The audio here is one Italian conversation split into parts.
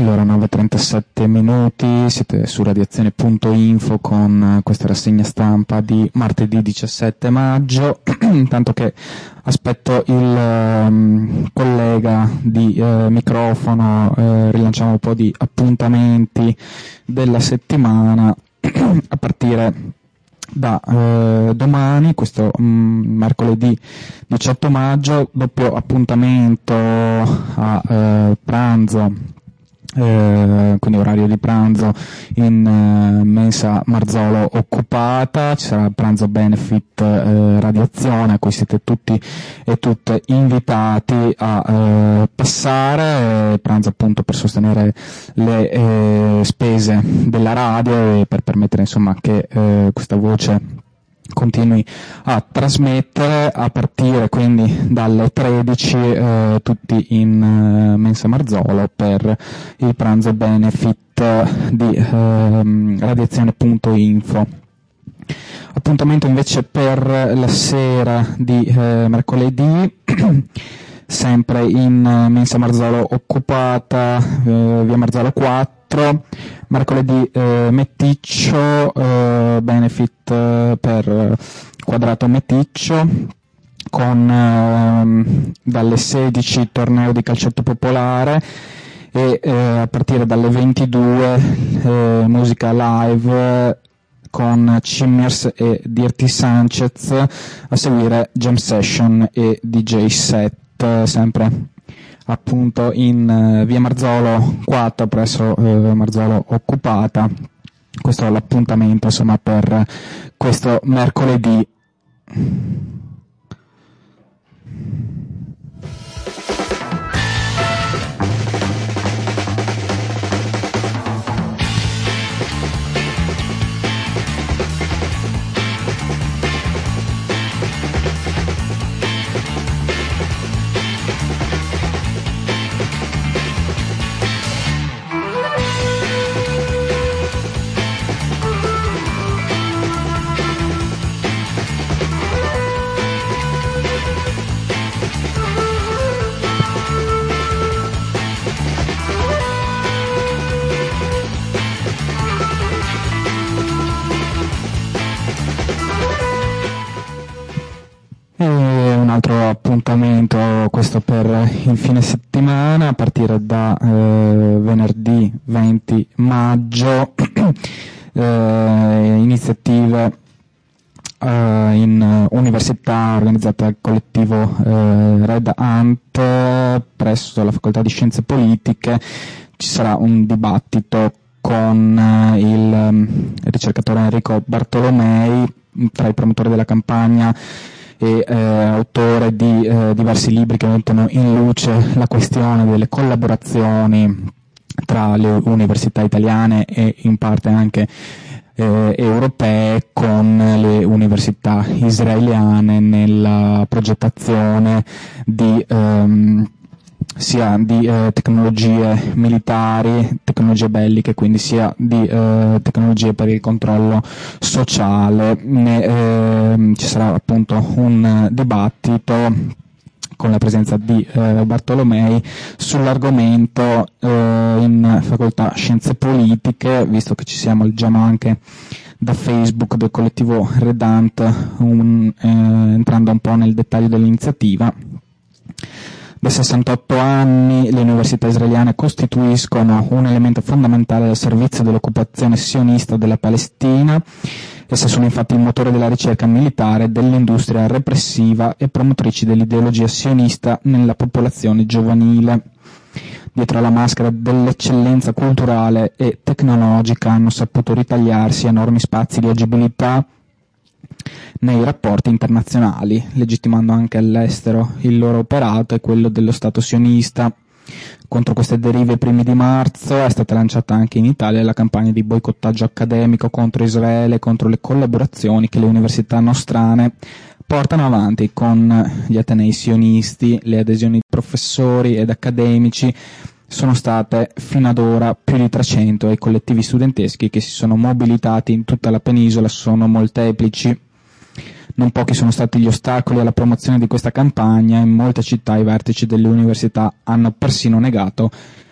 Allora, 9:37 minuti, siete su radiazione.info con questa rassegna stampa di martedì 17 maggio, intanto che aspetto il collega di microfono, rilanciamo un po' di appuntamenti della settimana a partire da domani, questo mercoledì 18 maggio, doppio appuntamento a pranzo, quindi orario di pranzo in mensa Marzolo occupata. Ci sarà il pranzo benefit radiazione a cui siete tutti e tutte invitati a passare, pranzo appunto per sostenere le spese della radio e per permettere insomma che questa voce continui a trasmettere, a partire quindi dalle 13 tutti in mensa Marzolo per il pranzo benefit di radiazione.info. Appuntamento invece per la sera di mercoledì sempre in mensa Marzolo occupata, via Marzolo 4, mercoledì Meticcio, benefit per Quadrato Meticcio, con dalle 16 torneo di calcetto popolare e a partire dalle 22 musica live con Cimmers e Dirty Sanchez, a seguire jam session e DJ set, sempre appunto in via Marzolo 4 presso Marzolo occupata. Questo è l'appuntamento insomma per questo mercoledì. Un altro appuntamento, questo per il fine settimana, a partire da venerdì 20 maggio, iniziative in università organizzate dal collettivo Red Ant presso la facoltà di Scienze Politiche. Ci sarà un dibattito con il ricercatore Enrico Bartolomei, tra i promotori della campagna e autore di diversi libri che mettono in luce la questione delle collaborazioni tra le università italiane e in parte anche europee con le università israeliane nella progettazione di sia di tecnologie militari, tecnologie belliche, quindi sia di tecnologie per il controllo sociale. Ci sarà appunto un dibattito con la presenza di Bartolomei sull'argomento in facoltà Scienze Politiche, visto che ci siamo, leggiamo anche da Facebook del collettivo Redant, entrando un po' nel dettaglio dell'iniziativa. Da 68 anni le università israeliane costituiscono un elemento fondamentale al servizio dell'occupazione sionista della Palestina. Esse sono infatti il motore della ricerca militare, dell'industria repressiva e promotrici dell'ideologia sionista nella popolazione giovanile. Dietro alla maschera dell'eccellenza culturale e tecnologica hanno saputo ritagliarsi enormi spazi di agibilità nei rapporti internazionali, legittimando anche all'estero il loro operato e quello dello Stato sionista. Contro queste derive, i primi di marzo è stata lanciata anche in Italia la campagna di boicottaggio accademico contro Israele e contro le collaborazioni che le università nostrane portano avanti con gli atenei sionisti. Le adesioni di professori ed accademici sono state fino ad ora più di 300 e i collettivi studenteschi che si sono mobilitati in tutta la penisola sono molteplici. Non pochi sono stati gli ostacoli alla promozione di questa campagna. In molte città i vertici delle università hanno persino negato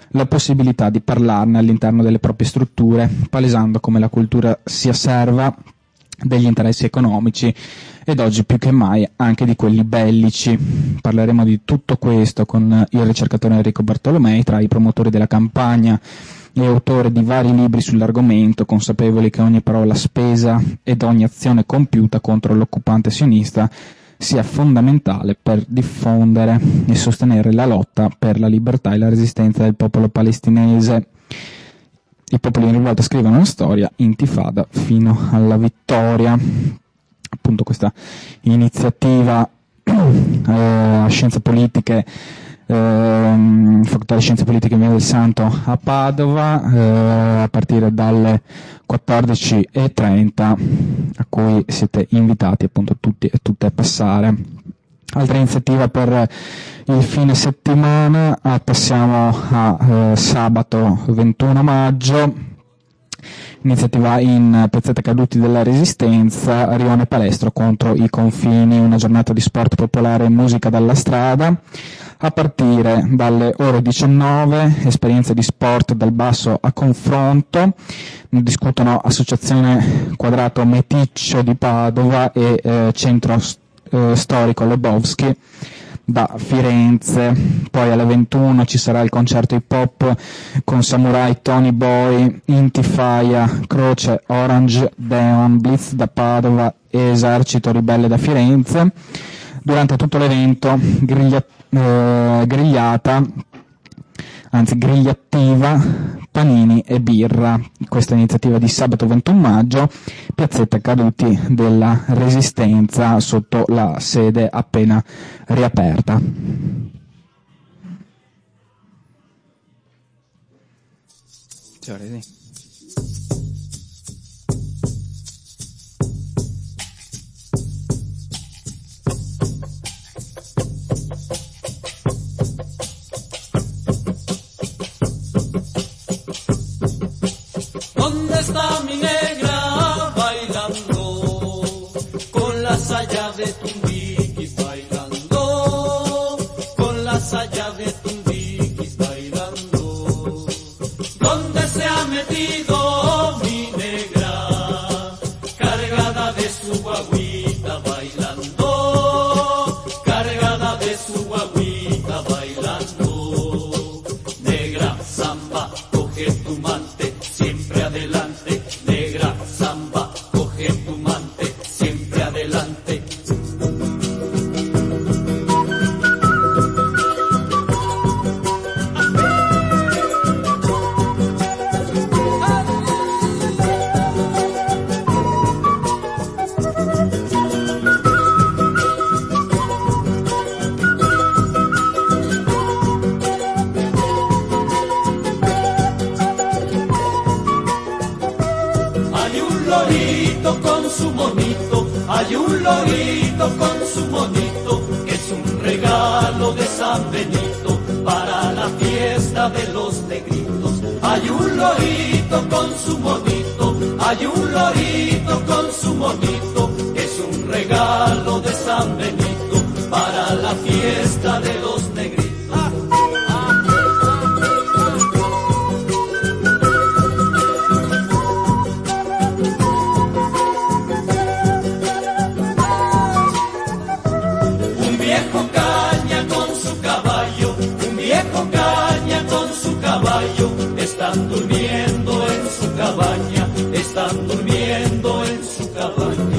la possibilità di parlarne all'interno delle proprie strutture, palesando come la cultura sia serva degli interessi economici ed oggi più che mai anche di quelli bellici. Parleremo di tutto questo con il ricercatore Enrico Bartolomei, tra i promotori della campagna e autore di vari libri sull'argomento, consapevoli che ogni parola spesa ed ogni azione compiuta contro l'occupante sionista sia fondamentale per diffondere e sostenere la lotta per la libertà e la resistenza del popolo palestinese. I popoli in rivolta scrivono una storia, intifada fino alla vittoria. Appunto questa iniziativa a Scienze Politiche, Facoltà di Scienze Politiche in Via del Santo a Padova, a partire dalle 14:30, a cui siete invitati appunto tutti e tutte a passare. Altra iniziativa per il fine settimana, passiamo a sabato 21 maggio, iniziativa in Piazzetta Caduti della Resistenza, Rione Palestro contro i confini, una giornata di sport popolare e musica dalla strada. A partire dalle ore 19, esperienze di sport dal basso a confronto, discutono Associazione Quadrato Meticcio di Padova e Centro Storico Lebowski da Firenze. Poi alle 21 ci sarà il concerto hip hop con Samurai, Tony Boy, Intifaya, Croce, Orange, Deon, Blitz da Padova e Esercito Ribelle da Firenze. Durante tutto l'evento grigliativa, panini e birra. Questa iniziativa di sabato 21 maggio, Piazzetta Caduti della Resistenza, sotto la sede appena riaperta. ¿Dónde está mi negra bailando con la saya de Tumbiquis bailando, con la saya de Tumbiquis bailando? ¿Dónde se ha metido mi negra cargada de su guaguita bailando, cargada de su guaguita bailando? Negra samba, coge tu mante, siempre adelante, negra samba, coge tu mante, siempre adelante. Hay un lorito con su monito, que es un regalo de San Benito para la fiesta de los negritos. Hay un lorito con su monito, hay un lorito con su monito, que es un regalo de San Benito para la fiesta de los negritos. Están durmiendo en su cabaña, están durmiendo en su cabaña.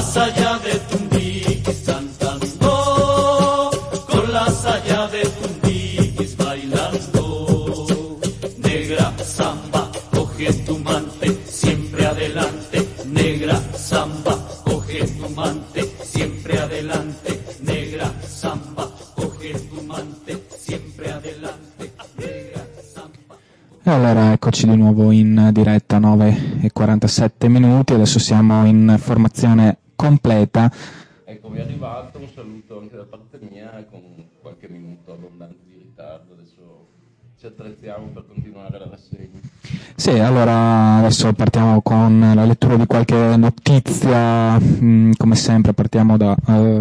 Más allá de Tundiquis cantando, con la saya de Tundiquis bailando. Negra samba, coge tu mante, siempre adelante. Negra samba, coge tu mante, siempre adelante. Negra samba, coge tu mante, siempre adelante. Negra samba. E allora eccoci di nuovo in diretta, 9:47 minuti, adesso siamo in formazione completa. Eccomi arrivato, un saluto anche da parte mia con qualche minuto abbondante di ritardo, adesso ci attrezziamo per continuare la rassegna. Sì, allora adesso partiamo con la lettura di qualche notizia, come sempre partiamo da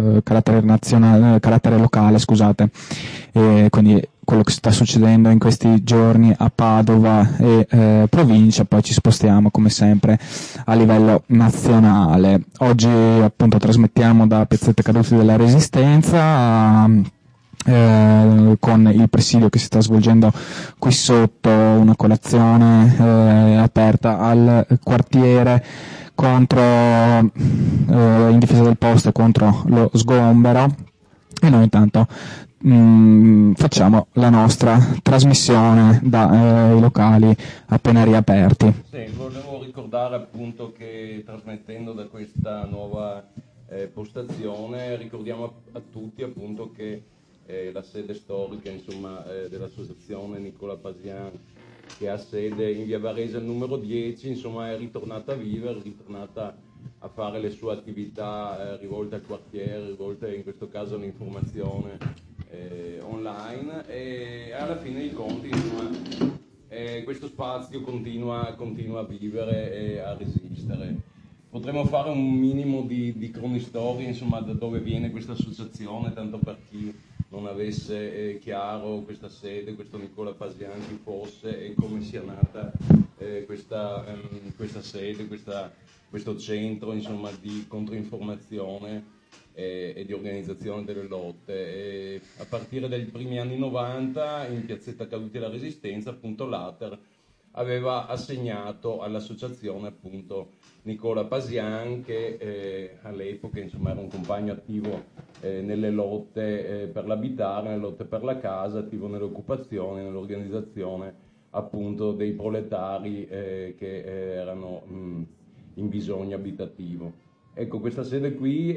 carattere locale, scusate, quindi quello che sta succedendo in questi giorni a Padova e provincia, poi ci spostiamo come sempre a livello nazionale. Oggi appunto trasmettiamo da Piazzetta Caduti della Resistenza, con il presidio che si sta svolgendo qui sotto, una colazione aperta al quartiere contro in difesa del posto contro lo sgombero, e noi intanto facciamo la nostra trasmissione dai locali appena riaperti. Sì, volevo ricordare appunto che trasmettendo da questa nuova postazione ricordiamo a tutti appunto che la sede storica insomma dell'associazione Nicola Pasian, che ha sede in via Varese al numero 10, insomma è ritornata a vivere, è ritornata a fare le sue attività rivolte al quartiere, rivolte in questo caso all'informazione online, e alla fine dei conti insomma questo spazio continua a vivere e a resistere. Potremmo fare un minimo di cronistoria insomma da dove viene questa associazione, tanto per chi non avesse chiaro questa sede, questo Nicola Pasian chi fosse e come sia nata questa sede, questo centro insomma di controinformazione e di organizzazione delle lotte. A partire dai primi anni 90 in Piazzetta Caduti della Resistenza appunto l'Ater aveva assegnato all'associazione appunto Nicola Pasian, che all'epoca insomma era un compagno attivo nelle lotte per l'abitare, nelle lotte per la casa, attivo nell'occupazione, nell'organizzazione appunto dei proletari che erano in bisogno abitativo. Ecco, questa sede qui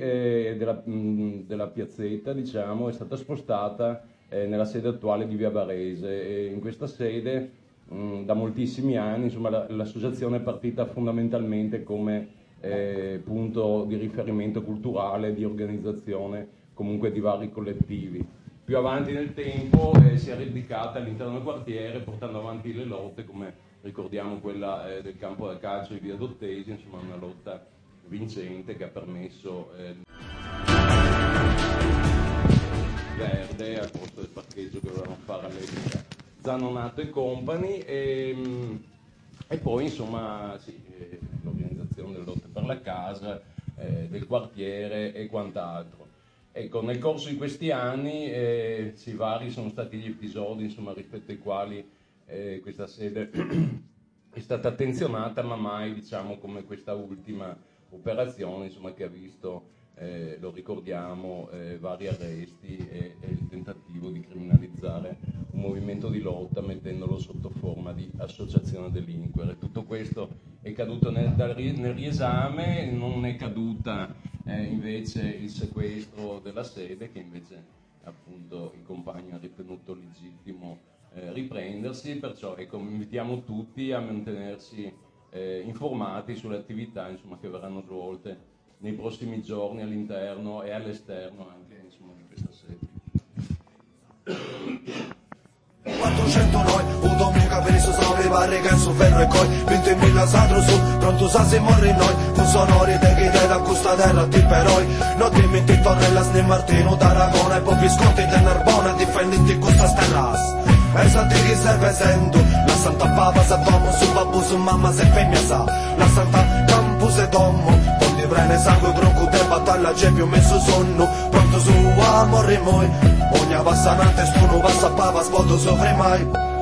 della piazzetta diciamo è stata spostata nella sede attuale di via Varese, e in questa sede da moltissimi anni insomma l'associazione è partita fondamentalmente come punto di riferimento culturale, di organizzazione comunque di vari collettivi. Più avanti nel tempo si è radicata all'interno del quartiere portando avanti le lotte, come ricordiamo quella del campo da calcio di via Dottesi, insomma una lotta vincente che ha permesso verde a costo del parcheggio che volevano fare all'epoca Zanonato e Company, e poi insomma sì, l'organizzazione delle lotte per la casa, del quartiere e quant'altro. Ecco, nel corso di questi anni sì, vari sono stati gli episodi insomma rispetto ai quali questa sede è stata attenzionata, ma mai diciamo come questa ultima operazione insomma che ha visto, lo ricordiamo, vari arresti e il tentativo di criminalizzare un movimento di lotta mettendolo sotto forma di associazione a delinquere. Tutto questo è caduto nel riesame, non è caduta invece il sequestro della sede, che invece appunto il compagno ha ritenuto legittimo riprendersi, perciò ecco, invitiamo tutti a mantenersi informati sulle attività insomma, che verranno svolte nei prossimi giorni all'interno e all'esterno anche insomma, di questa sede. 400 noi, un domenica per isso salve pare che su ferro e coi 20.000 satro su, pronto sa se morri noi con sonori te che te da questa terra ti peroi non ti metti Torrellas né Martino Tarragona e poi visconti da Narbona difenditi questa sterras e sa ti riserve sento la santa papa sa tomo su babbu su mamma se femmina sa la santa campus e tomo con di prene sangue tronco te battaglia c'è più messo sonno pronto su a morri moi ogni passante spuno passa papa spoto soffre mai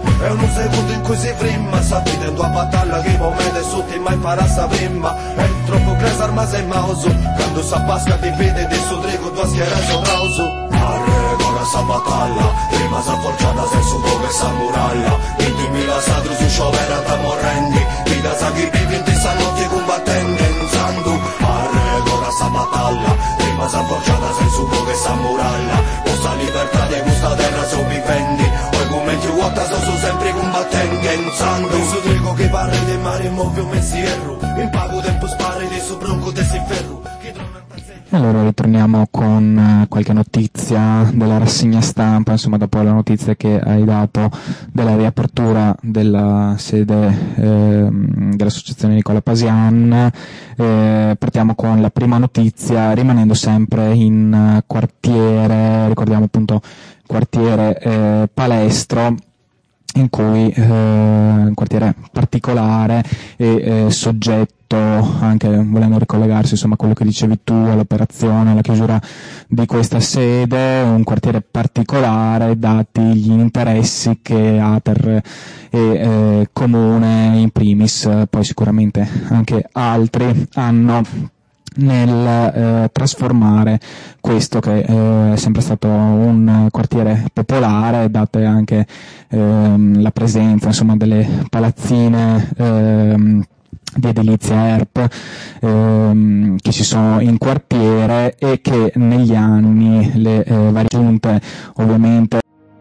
È uno secondo in cui si frimma, sta vedendo a battaglia che può mettere sotto e mai farà prima. È troppo cresa arma sei mauso, quando s'abbasca ti vede di suo trego tua schiera sovrauso. Arregora sta battaglia, prima s'ha forgiata sei su come sta muraglia. 20.000 sadru su sciovera da morrendi, vita sa chi vive in questa notte combattente in sandu. Arregora sta battaglia, prima s'ha forgiata sei su come sta muraglia. Questa libertà di questa terra sopravvivendi, poi come ti vuota sono sempre combattenti in sandu. Su trego che parli del mare muove un messierro, in pago tempo spari di su bronco del ferro. Allora ritorniamo con qualche notizia della rassegna stampa, insomma dopo la notizia che hai dato della riapertura della sede dell'associazione Nicola Pasian. Partiamo con la prima notizia, rimanendo sempre in quartiere, ricordiamo appunto quartiere Palestro, in cui un quartiere particolare e soggetto anche volendo ricollegarsi insomma a quello che dicevi tu, all'operazione, alla chiusura di questa sede, un quartiere particolare dati gli interessi che Ater e Comune in primis, poi sicuramente anche altri hanno nel trasformare questo che è sempre stato un quartiere popolare, date anche la presenza insomma delle palazzine di edilizia ERP che ci sono in quartiere e che negli anni le varie giunte ovviamente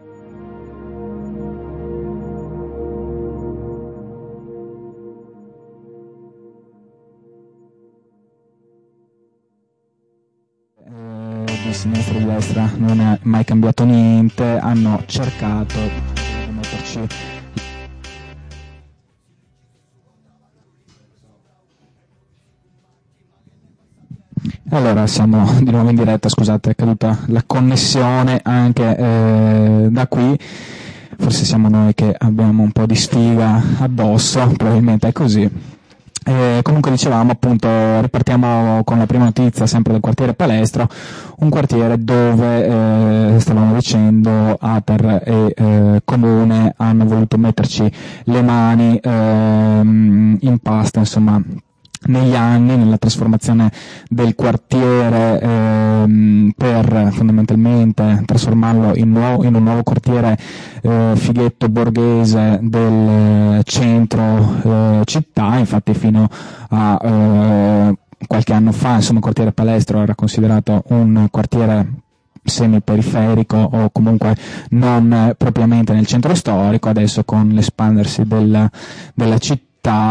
di sinistra e di destra non è mai cambiato niente, hanno cercato di metterci. Allora siamo di nuovo in diretta, scusate, è caduta la connessione anche da qui, forse siamo noi che abbiamo un po' di sfiga addosso, probabilmente è così. Comunque dicevamo appunto, ripartiamo con la prima notizia sempre del quartiere Palestro, un quartiere dove stavamo dicendo Ater e Comune hanno voluto metterci le mani in pasta insomma negli anni nella trasformazione del quartiere per fondamentalmente trasformarlo in un nuovo quartiere fighetto borghese del centro città. Infatti fino a qualche anno fa insomma il quartiere Palestro era considerato un quartiere semi-periferico o comunque non propriamente nel centro storico. Adesso con l'espandersi della città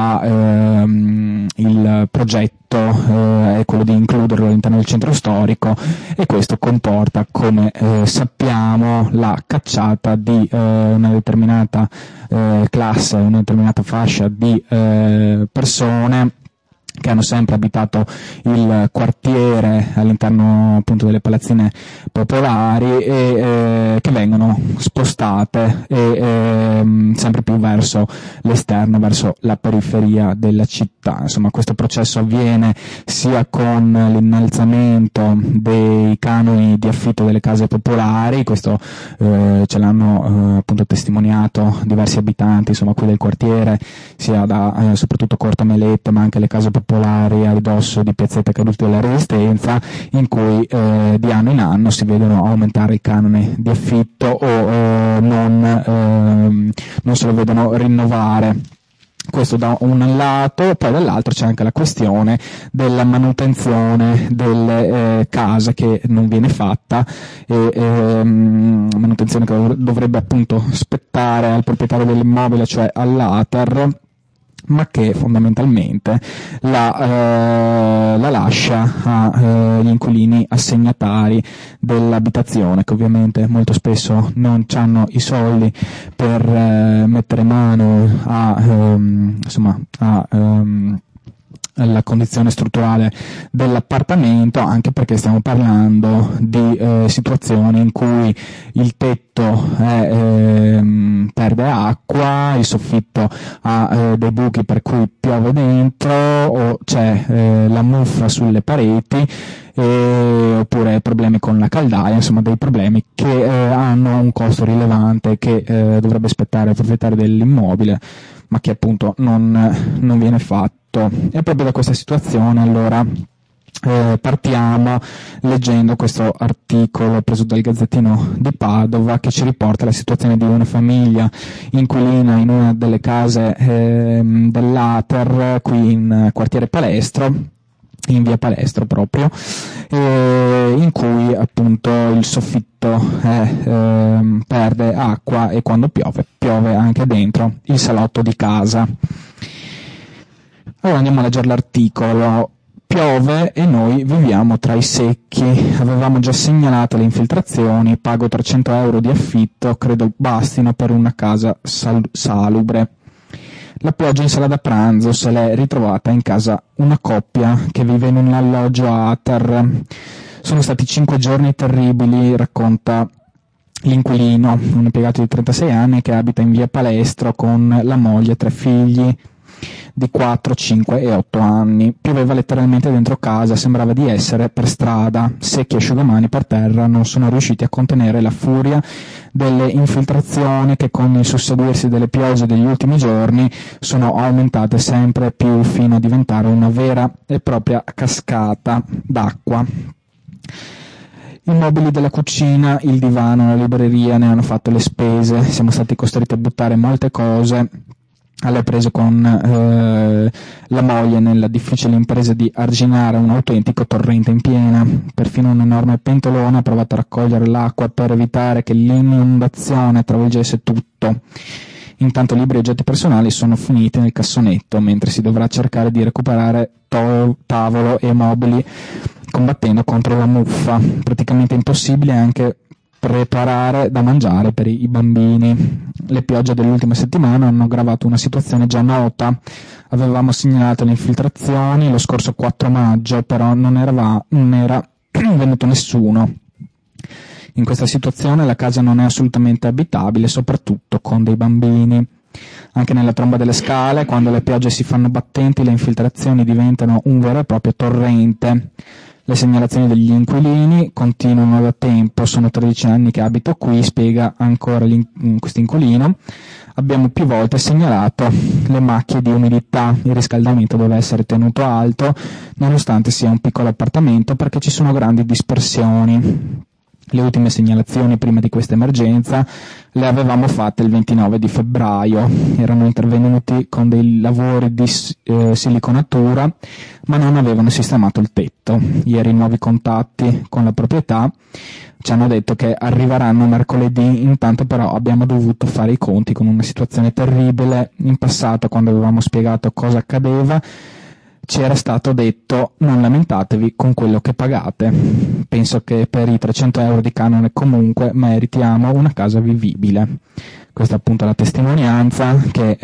il progetto è quello di includerlo all'interno del centro storico e questo comporta, come sappiamo, la cacciata di una determinata classe, una determinata fascia di persone che hanno sempre abitato il quartiere all'interno appunto delle palazzine popolari e che vengono spostate sempre più verso l'esterno, verso la periferia della città. Insomma, questo processo avviene sia con l'innalzamento dei canoni di affitto delle case popolari, questo ce l'hanno appunto testimoniato diversi abitanti insomma qui del quartiere, sia da soprattutto Corto Melette ma anche le case popolari a ridosso di Piazzetta Caduti della Resistenza, in cui di anno in anno si vedono aumentare il canone di affitto o non se lo vedono rinnovare. Questo da un lato, poi dall'altro c'è anche la questione della manutenzione delle case che non viene fatta manutenzione che dovrebbe appunto spettare al proprietario dell'immobile, cioè all'Ater, ma che fondamentalmente la lascia agli inquilini assegnatari dell'abitazione, che ovviamente molto spesso non hanno i soldi per mettere mano alla condizione strutturale dell'appartamento, anche perché stiamo parlando di situazioni in cui il tetto perde acqua, il soffitto ha dei buchi per cui piove dentro o c'è la muffa sulle pareti, oppure problemi con la caldaia, insomma dei problemi che hanno un costo rilevante che dovrebbe spettare al proprietario dell'immobile, ma che appunto non viene fatto. E proprio da questa situazione allora partiamo leggendo questo articolo preso dal Gazzettino di Padova, che ci riporta la situazione di una famiglia inquilina in una delle case dell'Ater qui in quartiere Palestro, in via Palestro proprio, in cui appunto il soffitto perde acqua e quando piove anche dentro il salotto di casa. Allora andiamo a leggere l'articolo. Piove e noi viviamo tra i secchi, avevamo già segnalato le infiltrazioni, pago 300 euro di affitto, credo bastino per una casa salubre. La pioggia in sala da pranzo se l'è ritrovata in casa una coppia che vive in un alloggio Ater. Sono stati 5 giorni terribili, racconta l'inquilino, un impiegato di 36 anni che abita in via Palestro con la moglie e 3 figli di 4, 5 e 8 anni. Pioveva letteralmente dentro casa, sembrava di essere per strada. Secchi asciugamani per terra non sono riusciti a contenere la furia delle infiltrazioni che con il susseguirsi delle piogge degli ultimi giorni sono aumentate sempre più fino a diventare una vera e propria cascata d'acqua. I mobili della cucina, il divano, la libreria ne hanno fatto le spese, siamo stati costretti a buttare molte cose alle prese con la moglie nella difficile impresa di arginare un autentico torrente in piena. Perfino un enorme pentolone ha provato a raccogliere l'acqua per evitare che l'inondazione travolgesse tutto. Intanto libri e oggetti personali sono finiti nel cassonetto, mentre si dovrà cercare di recuperare tavolo e mobili combattendo contro la muffa. Praticamente impossibile anche preparare da mangiare per i bambini. Le piogge dell'ultima settimana hanno aggravato una situazione già nota. Avevamo segnalato le infiltrazioni lo scorso 4 maggio, però non era venuto nessuno. In questa situazione la casa non è assolutamente abitabile, soprattutto con dei bambini. Anche nella tromba delle scale, quando le piogge si fanno battenti, le infiltrazioni diventano un vero e proprio torrente. Le segnalazioni degli inquilini continuano da tempo, sono 13 anni che abito qui, spiega ancora questo inquilino. Abbiamo più volte segnalato le macchie di umidità, il riscaldamento deve essere tenuto alto, nonostante sia un piccolo appartamento, perché ci sono grandi dispersioni. Le ultime segnalazioni prima di questa emergenza le avevamo fatte il 29 di febbraio, erano intervenuti con dei lavori di siliconatura ma non avevano sistemato il tetto. Ieri nuovi contatti con la proprietà ci hanno detto che arriveranno mercoledì, intanto però abbiamo dovuto fare i conti con una situazione terribile. In passato, quando avevamo spiegato cosa accadeva, ci era stato detto non lamentatevi con quello che pagate. Penso che per i 300 euro di canone comunque meritiamo una casa vivibile. Questa è appunto la testimonianza che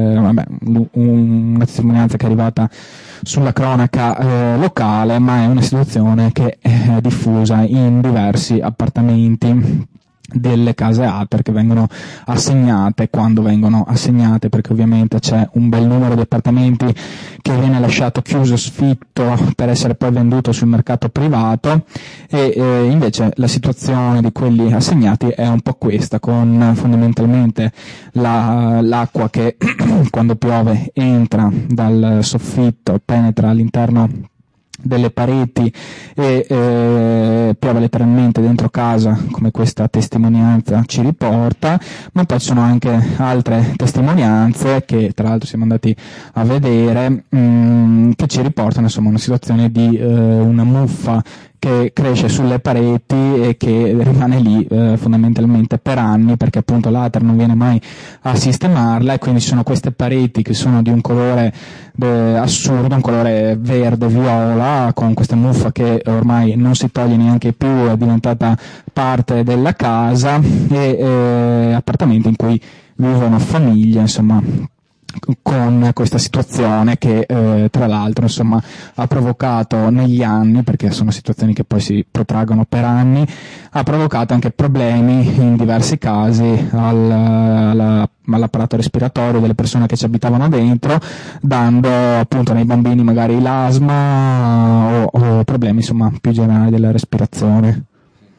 una testimonianza che è arrivata sulla cronaca locale, ma è una situazione che è diffusa in diversi appartamenti delle case Ater che vengono assegnate, quando vengono assegnate, perché ovviamente c'è un bel numero di appartamenti che viene lasciato chiuso, sfitto, per essere poi venduto sul mercato privato, e invece la situazione di quelli assegnati è un po' questa, con fondamentalmente l'acqua che quando piove entra dal soffitto, penetra all'interno delle pareti e piove letteralmente dentro casa, come questa testimonianza ci riporta, ma poi ci sono anche altre testimonianze che tra l'altro siamo andati a vedere, che ci riportano insomma una situazione di una muffa che cresce sulle pareti e che rimane lì fondamentalmente per anni, perché appunto l'Ater non viene mai a sistemarla, e quindi ci sono queste pareti che sono di un colore assurdo, un colore verde viola, con questa muffa che ormai non si toglie neanche più, è diventata parte della casa, e appartamenti in cui vivono famiglie, insomma, con questa situazione che tra l'altro insomma ha provocato negli anni, perché sono situazioni che poi si protraggono per anni, ha provocato anche problemi in diversi casi all'apparato respiratorio delle persone che ci abitavano dentro, dando appunto nei bambini magari l'asma o problemi insomma più generali della respirazione.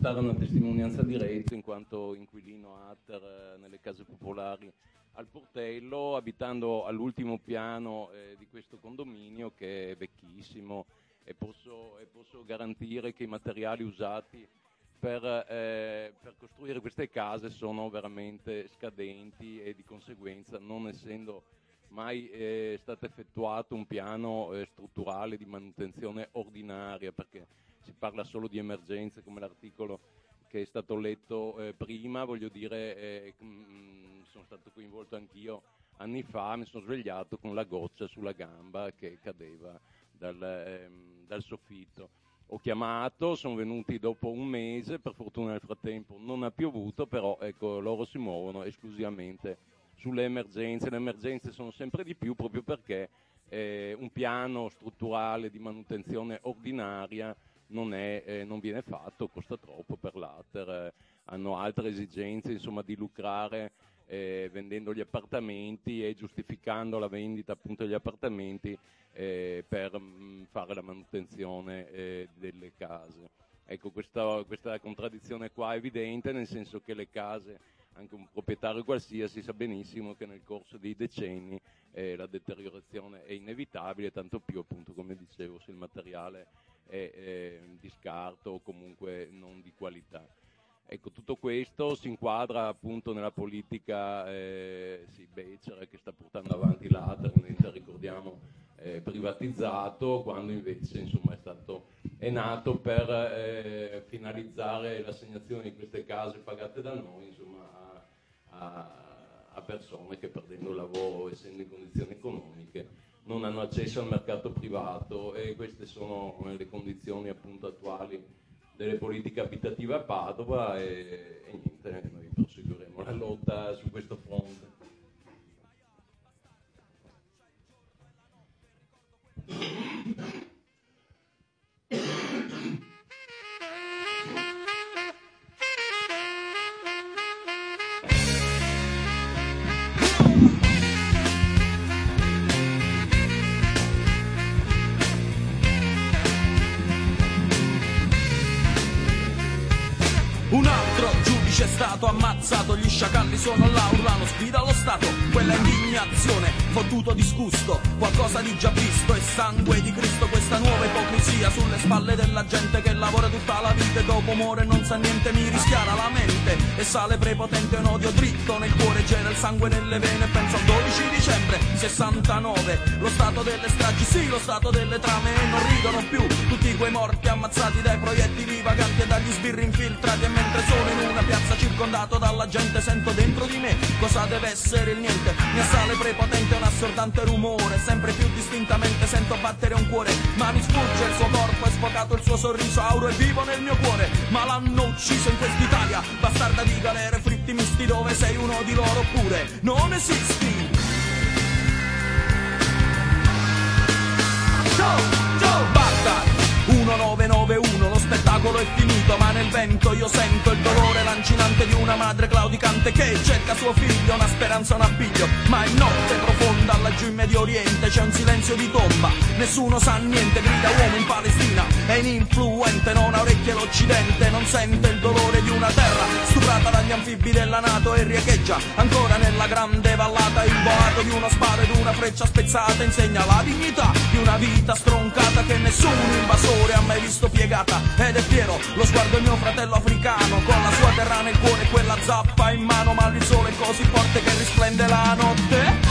dare una testimonianza diretta in quanto inquilino ATER nelle case popolari al Portello, abitando all'ultimo piano di questo condominio che è vecchissimo, e posso garantire che i materiali usati per costruire queste case sono veramente scadenti e di conseguenza, non essendo mai stato effettuato un piano strutturale di manutenzione ordinaria, perché si parla solo di emergenze come l'articolo che è stato letto prima, voglio dire, sono stato coinvolto anch'io anni fa, mi sono svegliato con la goccia sulla gamba che cadeva dal soffitto. Ho chiamato, sono venuti dopo un mese, per fortuna nel frattempo non ha piovuto, però ecco, loro si muovono esclusivamente sulle emergenze. Le emergenze sono sempre di più proprio perché un piano strutturale di manutenzione ordinaria non viene fatto, costa troppo per l'ATER, hanno altre esigenze, insomma, di lucrare vendendo gli appartamenti e giustificando la vendita appunto degli appartamenti per fare la manutenzione delle case. Ecco, questa contraddizione qua è evidente, nel senso che le case, anche un proprietario qualsiasi sa benissimo che nel corso dei decenni la deteriorazione è inevitabile, tanto più appunto, come dicevo, se il materiale è di scarto o comunque non di qualità. Ecco, tutto questo si inquadra appunto nella politica becera che sta portando avanti l'ATER, ricordiamo, privatizzato, quando invece insomma è nato per finalizzare l'assegnazione di queste case pagate da noi, insomma, a persone che, perdendo il lavoro, essendo in condizioni economiche, non hanno accesso al mercato privato, e queste sono le condizioni appunto attuali delle politiche abitative a Padova, e niente, noi proseguiremo la lotta su questo fronte. Un altro giudice è stato ammazzato, gli sciacalli sono là, urlano, sfida allo Stato, quella indignazione, fottuto disgusto, qualcosa di già visto, è sangue di Cristo questa nuova ipocrisia sulle spalle della gente che lavora tutta la vita e dopo muore non sa niente, mi rischiara la mente e sale prepotente un odio dritto nel cuore, c'era il sangue nelle vene, penso al 12 dicembre 69, lo stato delle stragi, sì, lo stato delle trame, e non ridono più tutti quei morti ammazzati dai proiettili vaganti e dagli sbirri infiltrati, e mentre sono in una piazza circondato dalla gente sento dentro di me cosa deve essere il niente, mi assale prepotente un assordante rumore, sempre più distintamente sento battere un cuore, ma mi sfugge il suo corpo, è sfocato il suo sorriso auro e vivo nel mio cuore, ma l'hanno ucciso in quest'Italia bastarda di galere, fritti misti, dove sei uno di loro oppure non esisti. Joe Baghdad 1991, lo spettacolo è finito, ma nel vento io sento il dolore lancinante di una madre claudicante che cerca suo figlio, una speranza, un appiglio, ma è notte profonda laggiù in Medio Oriente, c'è un silenzio di tomba, nessuno sa niente, grida uomo in Palestina, è ininfluente, non ha orecchie l'Occidente, non sente il dolore di una terra stuprata dagli anfibi della NATO e riecheggia ancora nella grande vallata, il boato di uno sparo ed una freccia spezzata insegna la dignità di una vita stroncata che nessun invasore ha mai visto piegata, ed è fiero lo sguardo del mio fratello africano con la sua terra nel cuore e quella zappa in mano, ma il sole è così forte che risplende la notte.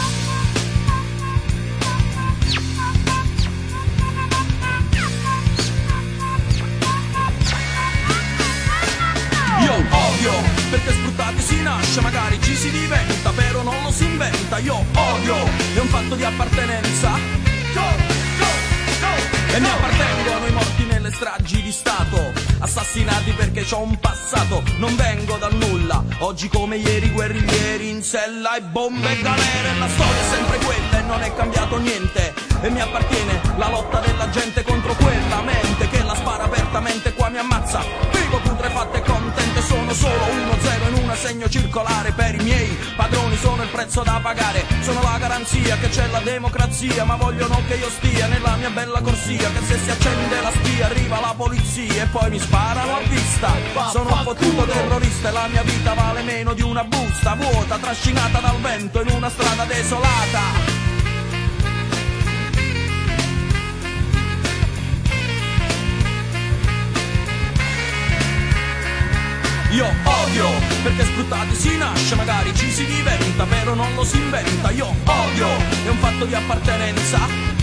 Io odio perché sfruttati si nasce, magari ci si diventa, però non lo si inventa. Io odio, è un fatto di appartenenza. E mi appartengono i morti nelle stragi di Stato, assassinati perché c'ho un passato, non vengo dal nulla, oggi come ieri guerriglieri in sella e bombe e galere, la storia è sempre quella e non è cambiato niente, e mi appartiene la lotta della gente contro quella mente che la spara apertamente, qua mi ammazza, vivo putrefatto e contente, sono solo 1-0 in una segno circolare per i miei padroni, sono il prezzo da pagare. Sono la garanzia che c'è la democrazia, ma vogliono che io stia nella mia bella corsia, che se si accende la spia arriva la polizia e poi mi sparano a vista. Sono un fottuto terrorista e la mia vita vale meno di una busta vuota, trascinata dal vento in una strada desolata. Io odio, perché sfruttati si nasce, magari ci si diventa, però non lo si inventa. Io odio, è un fatto di appartenenza.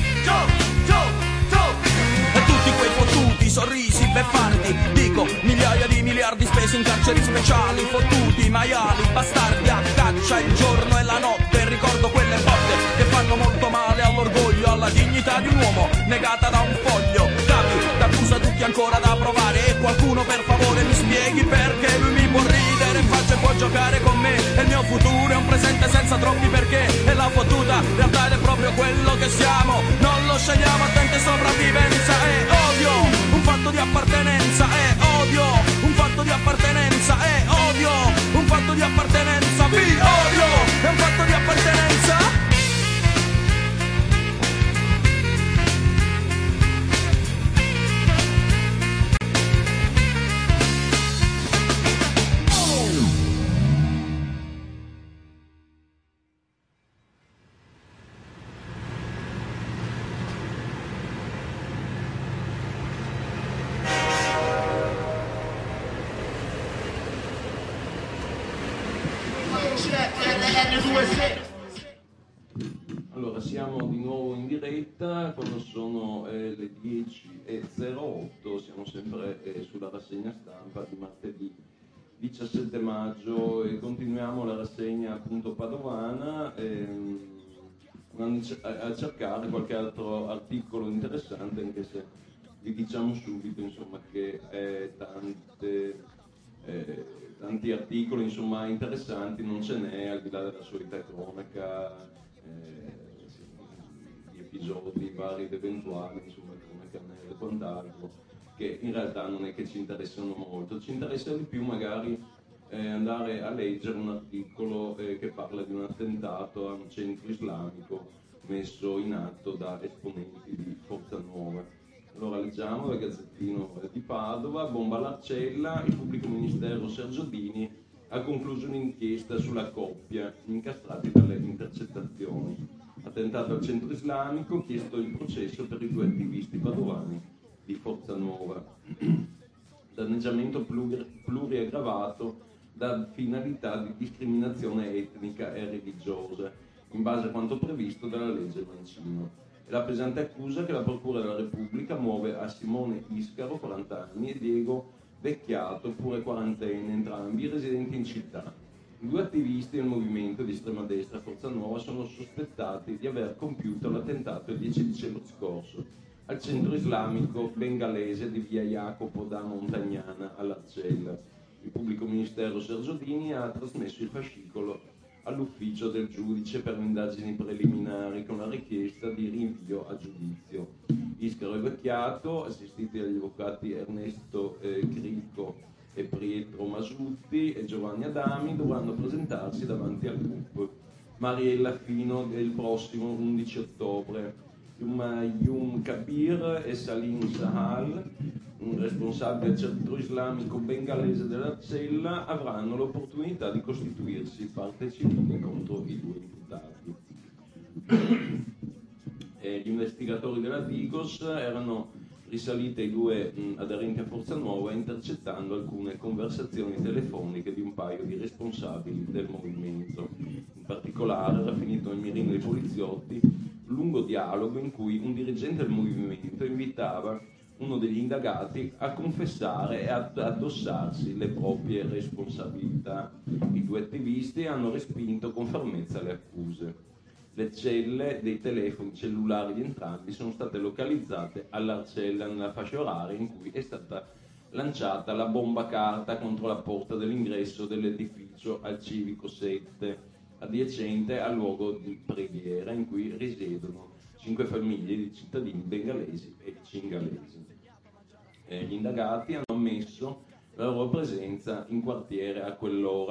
E tutti quei fottuti sorrisi beffardi, dico migliaia di miliardi spesi in carceri speciali, fottuti maiali, bastardi a caccia il giorno e la notte. Ricordo quelle botte che fanno molto male all'orgoglio, alla dignità di un uomo negata da un foglio. Capi d'accusa tutti ancora da provare, e qualcuno per favore mi spieghi perché lui mi può ridere in faccia e può giocare con me, e il mio futuro è un presente senza troppi perché, e la fottuta realtà è proprio quello che siamo, non lo scegliamo, attente sopravvivenza. E odio, un fatto di appartenenza, e odio, un fatto di appartenenza, e odio, un fatto di appartenenza. Vi odio, è un fatto di appartenenza. Allora, siamo di nuovo in diretta, quando sono le 10:08, siamo sempre sulla rassegna stampa di martedì 17 maggio e continuiamo la rassegna appunto padovana a cercare qualche altro articolo interessante, anche se vi diciamo subito insomma che tanti articoli insomma interessanti non ce n'è, al di là della solita cronaca di episodi vari ed eventuali, insomma cronaca e quant'altro, che in realtà non è che ci interessano molto. Ci interessa di più magari andare a leggere un articolo che parla di un attentato a un centro islamico messo in atto da esponenti di Forza Nuova. Allora leggiamo dal Gazzettino di Padova: bomba all'Arcella, il pubblico ministero Sergio Dini ha concluso un'inchiesta sulla coppia incastrati dalle intercettazioni. Attentato al centro islamico, chiesto il processo per i 2 attivisti padovani di Forza Nuova. Danneggiamento pluriaggravato da finalità di discriminazione etnica e religiosa, in base a quanto previsto dalla legge Mancino. La pesante accusa che la Procura della Repubblica muove a Simone Iscaro, 40 anni, e Diego Vecchiato, pure quarantenne, entrambi residenti in città. I 2 attivisti del movimento di estrema destra Forza Nuova sono sospettati di aver compiuto l'attentato il 10 dicembre scorso al centro islamico bengalese di via Jacopo da Montagnana all'Arcella. Il pubblico ministero Sergio Dini ha trasmesso il fascicolo all'ufficio del giudice per le indagini preliminari con la richiesta di rinvio a giudizio. Iscaro e Vecchiato, assistiti dagli avvocati Ernesto Cricco e Pietro Masutti e Giovanni Adami, dovranno presentarsi davanti al GUP Mariella fino il prossimo 11 ottobre. Humayun Kabir e Salim Sahal, un responsabile del centro islamico bengalese dell'Arcella, avranno l'opportunità di costituirsi parte civile contro i 2 imputati. Gli investigatori della Digos erano risaliti ai 2 aderenti a Forza Nuova, intercettando alcune conversazioni telefoniche di un paio di responsabili del movimento. In particolare era finito nel mirino dei poliziotti un lungo dialogo in cui un dirigente del movimento invitava uno degli indagati a confessare e ad addossarsi le proprie responsabilità. I 2 attivisti hanno respinto con fermezza le accuse. Le celle dei telefoni cellulari di entrambi sono state localizzate all'Arcella, nella fascia oraria in cui è stata lanciata la bomba carta contro la porta dell'ingresso dell'edificio al Civico 7, adiacente al luogo di preghiera in cui risiedono 5 famiglie di cittadini bengalesi e cingalesi. Gli indagati hanno ammesso la loro presenza in quartiere a quell'ora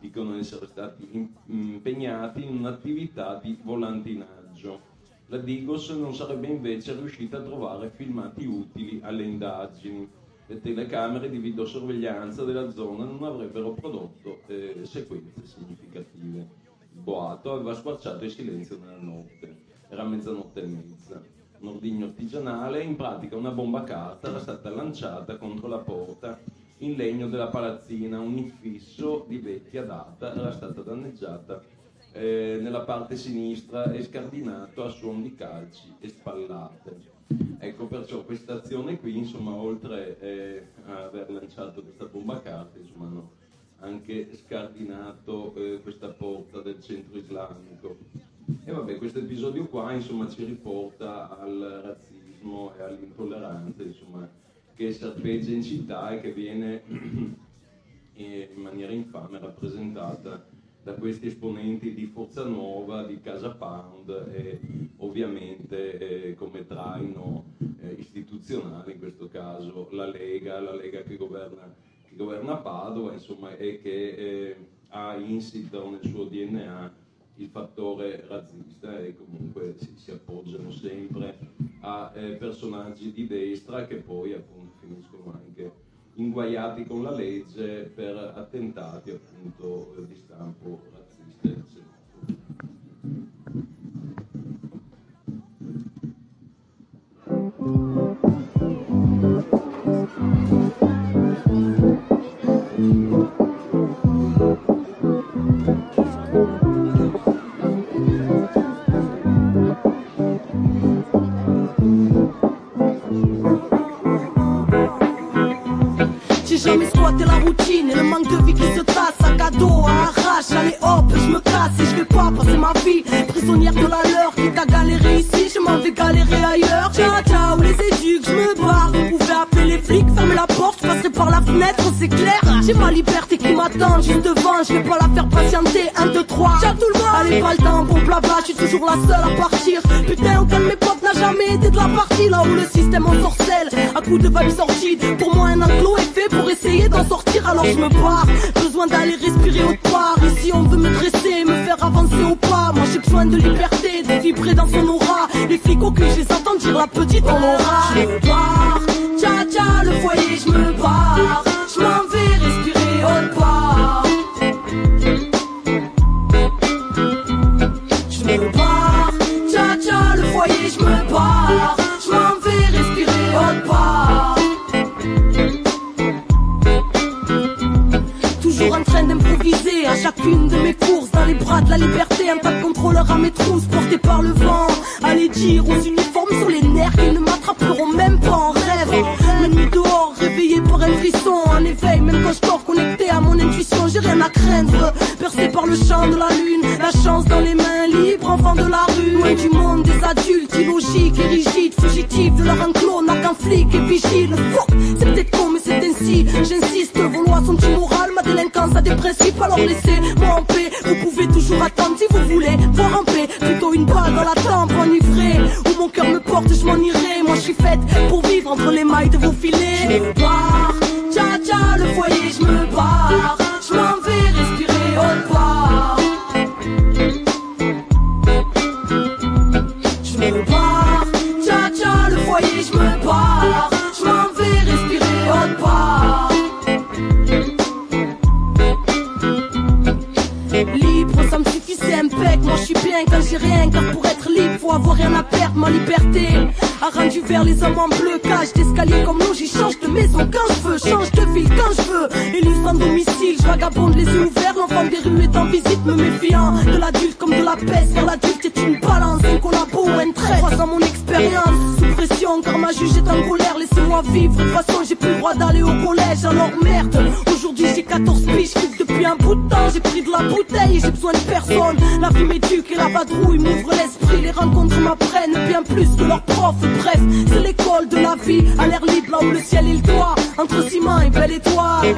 dicono essere stati impegnati in un'attività di volantinaggio. La Digos non sarebbe invece riuscita a trovare filmati utili alle indagini. Le telecamere di videosorveglianza della zona non avrebbero prodotto sequenze significative. Il boato aveva squarciato il silenzio nella notte. Era mezzanotte e mezza. Un ordigno artigianale, in pratica una bomba carta, era stata lanciata contro la porta in legno della palazzina. Un infisso di vecchia data era stata danneggiata nella parte sinistra e scardinato a suon di calci e spallate. Ecco, perciò questa azione qui, insomma, oltre a aver lanciato questa bomba carta, insomma, hanno anche scardinato questa porta del centro islamico. E vabbè, questo episodio qua, insomma, ci riporta al razzismo e all'intolleranza, insomma, che serpeggia in città e che viene in maniera infame rappresentata da questi esponenti di Forza Nuova, di Casa Pound e ovviamente come traino istituzionale in questo caso la Lega che governa Padova, insomma, e che ha insito nel suo DNA il fattore razzista e comunque si appoggiano sempre a personaggi di destra che poi appunto finiscono anche inguaiati con la legge per attentati appunto di stampo razzista e Jamais squatter la routine et le manque de vie qui se tasse. Sac à dos, à arrache, allez hop, je me casse et je vais pas passer ma vie prisonnière de la leur. Quitte à galérer ici, je m'en vais galérer ailleurs. Ciao ciao les éduques, je me barre. Vous pouvez appeler les flics, fermez la porte, je passerai par la fenêtre, c'est clair. J'ai ma liberté qui m'attend juste devant, je vais pas la faire patienter. 1, 2, 3, ciao tout le monde. Allez pas le temps pour blabla, je suis toujours la seule à partir. Putain, aucun de mes potes n'a jamais été de la partie. Là où le système ensorcelle, à coups de vibes sordides. Pour moi un enclos est fait pour essayer d'en sortir, alors je me barre. Besoin d'aller respirer autre part. Ici on veut me dresser, me faire avancer au pas. Moi j'ai besoin de liberté, de vibrer dans son aura. Les flics au cul, je les entends dire la petite en aura. Je me barre, tcha tcha le foyer, je me barre. Je m'en vais respirer autre part. Je me barre, tcha tcha le foyer, je me barre. Je m'en vais respirer autre part. Toujours en train d'improviser à chacune de mes courses. Dans les bras de la liberté, un tas de contrôleurs à mes trousses, portés par le vent. Allez dire aux uniformes sur les nerfs qu'ils ne m'attraperont même pas en rêve. La nuit dehors, réveillé par un frisson. En éveil, même quand je dors connecté à mon intuition, j'ai rien à craindre. Percé par le champ de la lune, la chance dans les mains libres, enfant de la rue. Loin du monde des adultes, illogiques et rigides, fugitifs de leur enclos, n'a qu'un flic et vigile. C'est peut-être con mais c'est ainsi, j'insiste, vos lois sont immorales, ma délinquance a des principes, alors laissez-moi en paix. Vous pouvez toujours attendre si vous voulez voir en paix, plutôt une balle dans la tempe enivrée. Où mon cœur me porte, je m'en irai. Moi je suis faite pour vivre entre les mailles de vos filets. Je me barre, tcha tcha le foyer, je me barre. Je m'en vais respirer autre part. Je me barre, tcha tcha le foyer, je me barre. Je m'en vais respirer autre part. Libre, ça me suffit, c'est impec. Moi je suis bien quand j'ai rien, car pour être libre faut avoir rien à perdre. Ma liberté a rendu vers les hommes en bleu. Cage d'escalier comme l'eau, j'y change de maison quand je veux, change de ville quand je veux. Élu sans domicile, je vagabonde les yeux ouverts. L'enfant des rues est en visite, me méfiant de l'adulte comme de la peste. Car l'adulte est une balance, un collabo ou un trait. Croisant mon expérience, sous pression, car ma juge est en colère. Laissez-moi vivre, de toute façon j'ai plus le droit d'aller au collège. Alors merde, aujourd'hui j'ai 14 piges, depuis un bout de temps. J'ai pris de la bouteille et j'ai besoin de personne. La vie m'éduque et la vadrouille m'ouvre l'esprit. Les rencontres m'apprennent bien plus que leurs profs. Bref, c'est l'école de la vie, à l'air libre, là où le ciel est le toit. Entre ciment et belle étoile.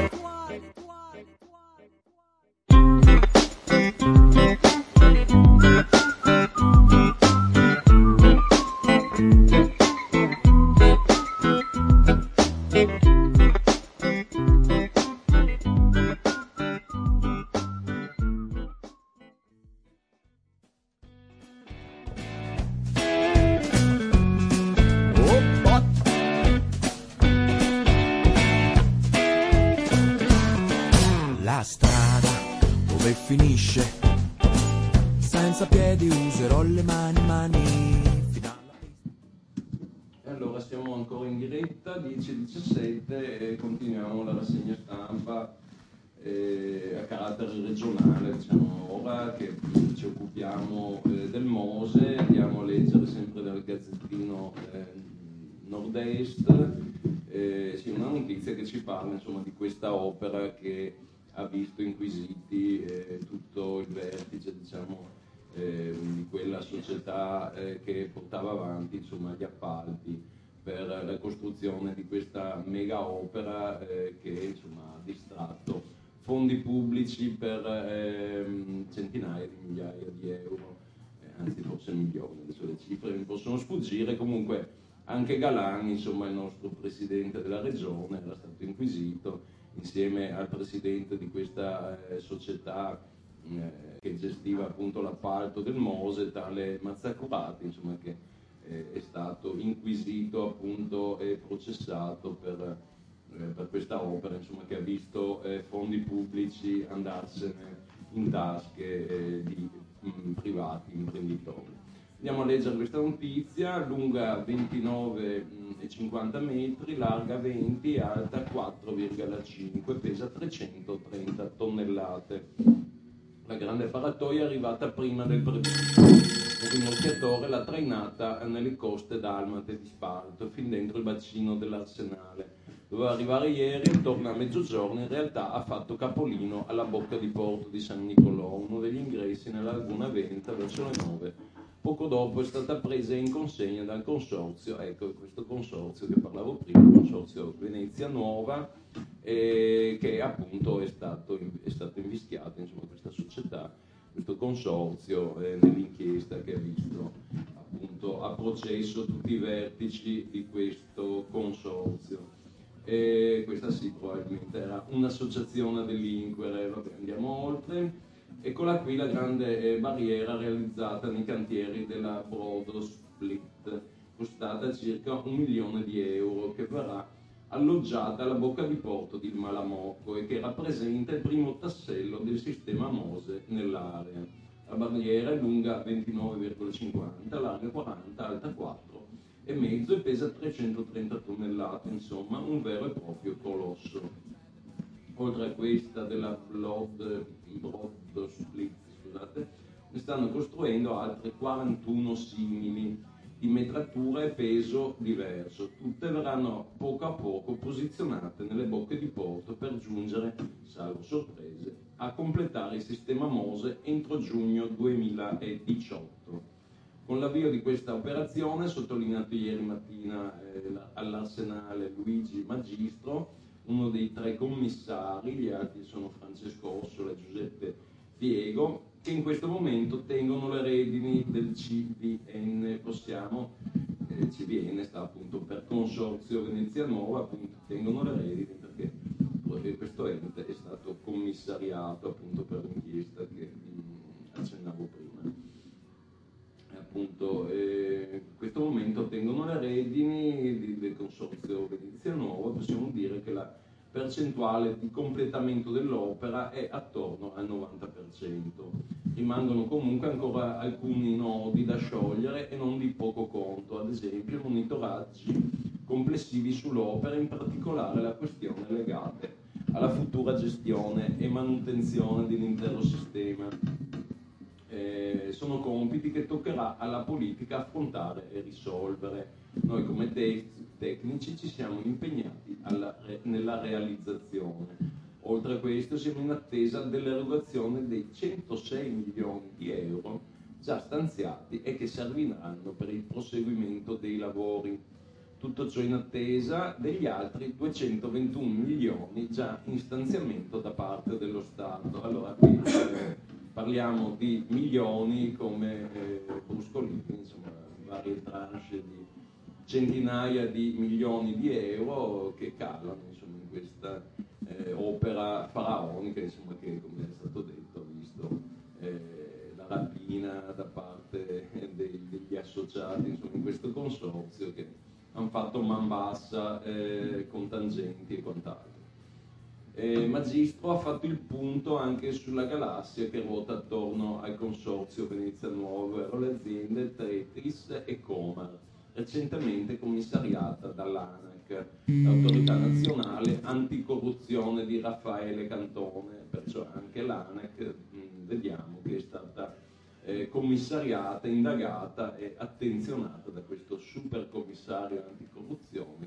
la strada dove finisce. Senza piedi userò le mani fino alla pista. E allora siamo ancora in diretta, 10:17, e continuiamo la rassegna stampa a carattere regionale, diciamo, ora che ci occupiamo del Mose. Andiamo a leggere sempre dal Gazzettino Nord-Est, sì, una notizia che ci parla, insomma, di questa opera che ha visto inquisiti tutto il vertice, diciamo, di quella società che portava avanti, insomma, gli appalti per la costruzione di questa mega opera che, insomma, ha distratto fondi pubblici per centinaia di migliaia di euro, anzi forse milioni, adesso le cifre mi possono sfuggire. Comunque anche Galan, insomma, il nostro presidente della regione, era stato inquisito insieme al presidente di questa società che gestiva appunto l'appalto del Mose, tale Mazzacurati, insomma, che è stato inquisito appunto e processato per questa opera, insomma, che ha visto fondi pubblici andarsene in tasche di privati imprenditori. Andiamo a leggere questa notizia: lunga 29,50 metri, larga 20, alta 4,5, pesa 330 tonnellate. La grande paratoia è arrivata prima del previsto. Il rimorchiatore l'ha trainata nelle coste dalmate di Spalto, fin dentro il bacino dell'Arsenale. Doveva arrivare ieri, intorno a mezzogiorno. In realtà ha fatto capolino alla bocca di porto di San Nicolò, uno degli ingressi nella laguna Venta, verso le 9. Poco dopo è stata presa in consegna dal consorzio, ecco, questo consorzio che parlavo prima, il consorzio Venezia Nuova, che appunto è stato invischiato, insomma, questa società, questo consorzio, nell'inchiesta che ha visto appunto a processo tutti i vertici di questo consorzio. Questa sì, probabilmente era un'associazione a delinquere. Vabbè, andiamo oltre. Eccola qui la grande barriera realizzata nei cantieri della Brodo Split, costata circa 1 milione di euro, che verrà alloggiata alla bocca di porto di Malamocco e che rappresenta il primo tassello del sistema Mose nell'area. La barriera è lunga 29,50, larga 40, alta 4 e mezzo e pesa 330 tonnellate, insomma un vero e proprio colosso. Oltre a questa della Brodo Split, scusate, ne stanno costruendo altre 41 simili di metratura e peso diverso. Tutte verranno poco a poco posizionate nelle bocche di porto per giungere, salvo sorprese, a completare il sistema Mose entro giugno 2018. Con l'avvio di questa operazione, sottolineato ieri mattina all'Arsenale Luigi Magistro, uno dei 3 commissari, gli altri sono Francesco Ossola e Giuseppe Piego, che in questo momento tengono le redini del CVN. CVN sta appunto per Consorzio Venezia Nuova, appunto tengono le redini perché questo ente è stato commissariato appunto per l'inchiesta che accennavo prima. Appunto, in questo momento tengono le redini del Consorzio Venezia Nuova. Possiamo dire che la percentuale di completamento dell'opera è attorno al 90%. Rimangono comunque ancora alcuni nodi da sciogliere e non di poco conto, ad esempio monitoraggi complessivi sull'opera, in particolare la questione legate alla futura gestione e manutenzione dell'intero sistema. Sono compiti che toccherà alla politica affrontare e risolvere. Noi come tecnici ci siamo impegnati nella realizzazione. Oltre a questo siamo in attesa dell'erogazione dei 106 milioni di euro già stanziati e che serviranno per il proseguimento dei lavori. Tutto ciò in attesa degli altri 221 milioni già in stanziamento da parte dello Stato. Allora qui parliamo di milioni come bruscolini, insomma varie tranche di centinaia di milioni di euro che calano, insomma, in questa opera faraonica, insomma, che, come è stato detto, ha visto la rapina da parte degli associati, insomma, in questo consorzio, che hanno fatto man bassa con tangenti e quant'altro. Magistro ha fatto il punto anche sulla galassia che ruota attorno al consorzio Venezia Nuova, ovvero le aziende Tethys e Comar, recentemente commissariata dall'ANAC, l'autorità nazionale anticorruzione di Raffaele Cantone. Perciò anche l'ANAC vediamo che è stata commissariata, indagata e attenzionata da questo super commissario anticorruzione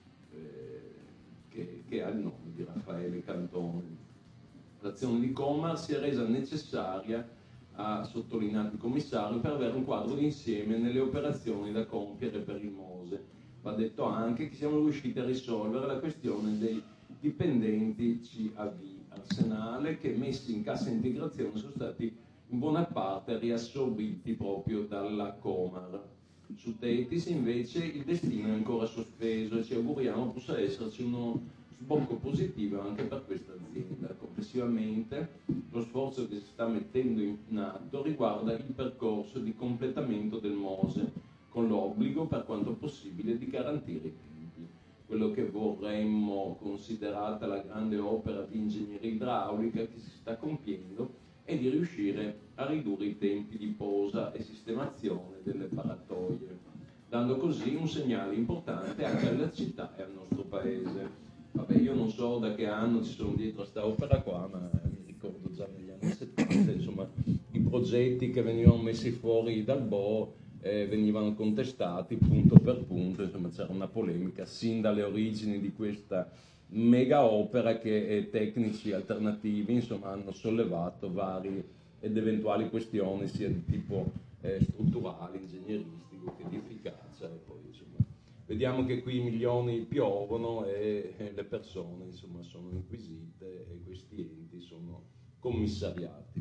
che ha il nome di Raffaele Cantone. L'azione di Comar si è resa necessaria, ha sottolineato il commissario, per avere un quadro d'insieme nelle operazioni da compiere per il Mose. Va detto anche che siamo riusciti a risolvere la questione dei dipendenti CAV Arsenale che, messi in cassa integrazione, sono stati in buona parte riassorbiti proprio dalla Comar. Su Tethys invece il destino è ancora sospeso e ci auguriamo possa esserci uno sbocco positivo anche per questa azienda. Complessivamente lo sforzo che si sta mettendo in atto riguarda il percorso di completamento del Mose, con l'obbligo per quanto possibile di garantire i tempi. Quello che vorremmo, considerata la grande opera di ingegneria idraulica che si sta compiendo, e di riuscire a ridurre i tempi di posa e sistemazione delle paratoie, dando così un segnale importante anche alla città e al nostro paese. Vabbè, io non so da che anno ci sono dietro a sta opera qua, ma mi ricordo già negli anni 70, insomma, i progetti che venivano messi fuori dal BO venivano contestati punto per punto, insomma c'era una polemica sin dalle origini di questa mega opera che tecnici alternativi insomma hanno sollevato varie ed eventuali questioni sia di tipo strutturale, ingegneristico che di efficacia, e poi insomma vediamo che qui i milioni piovono e le persone insomma sono inquisite e questi enti sono commissariati.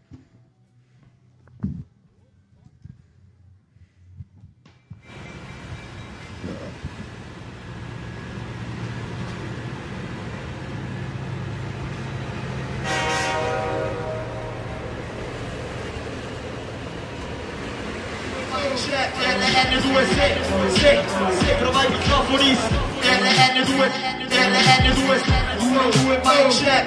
RN2 se trova i microfoni RN2 mic check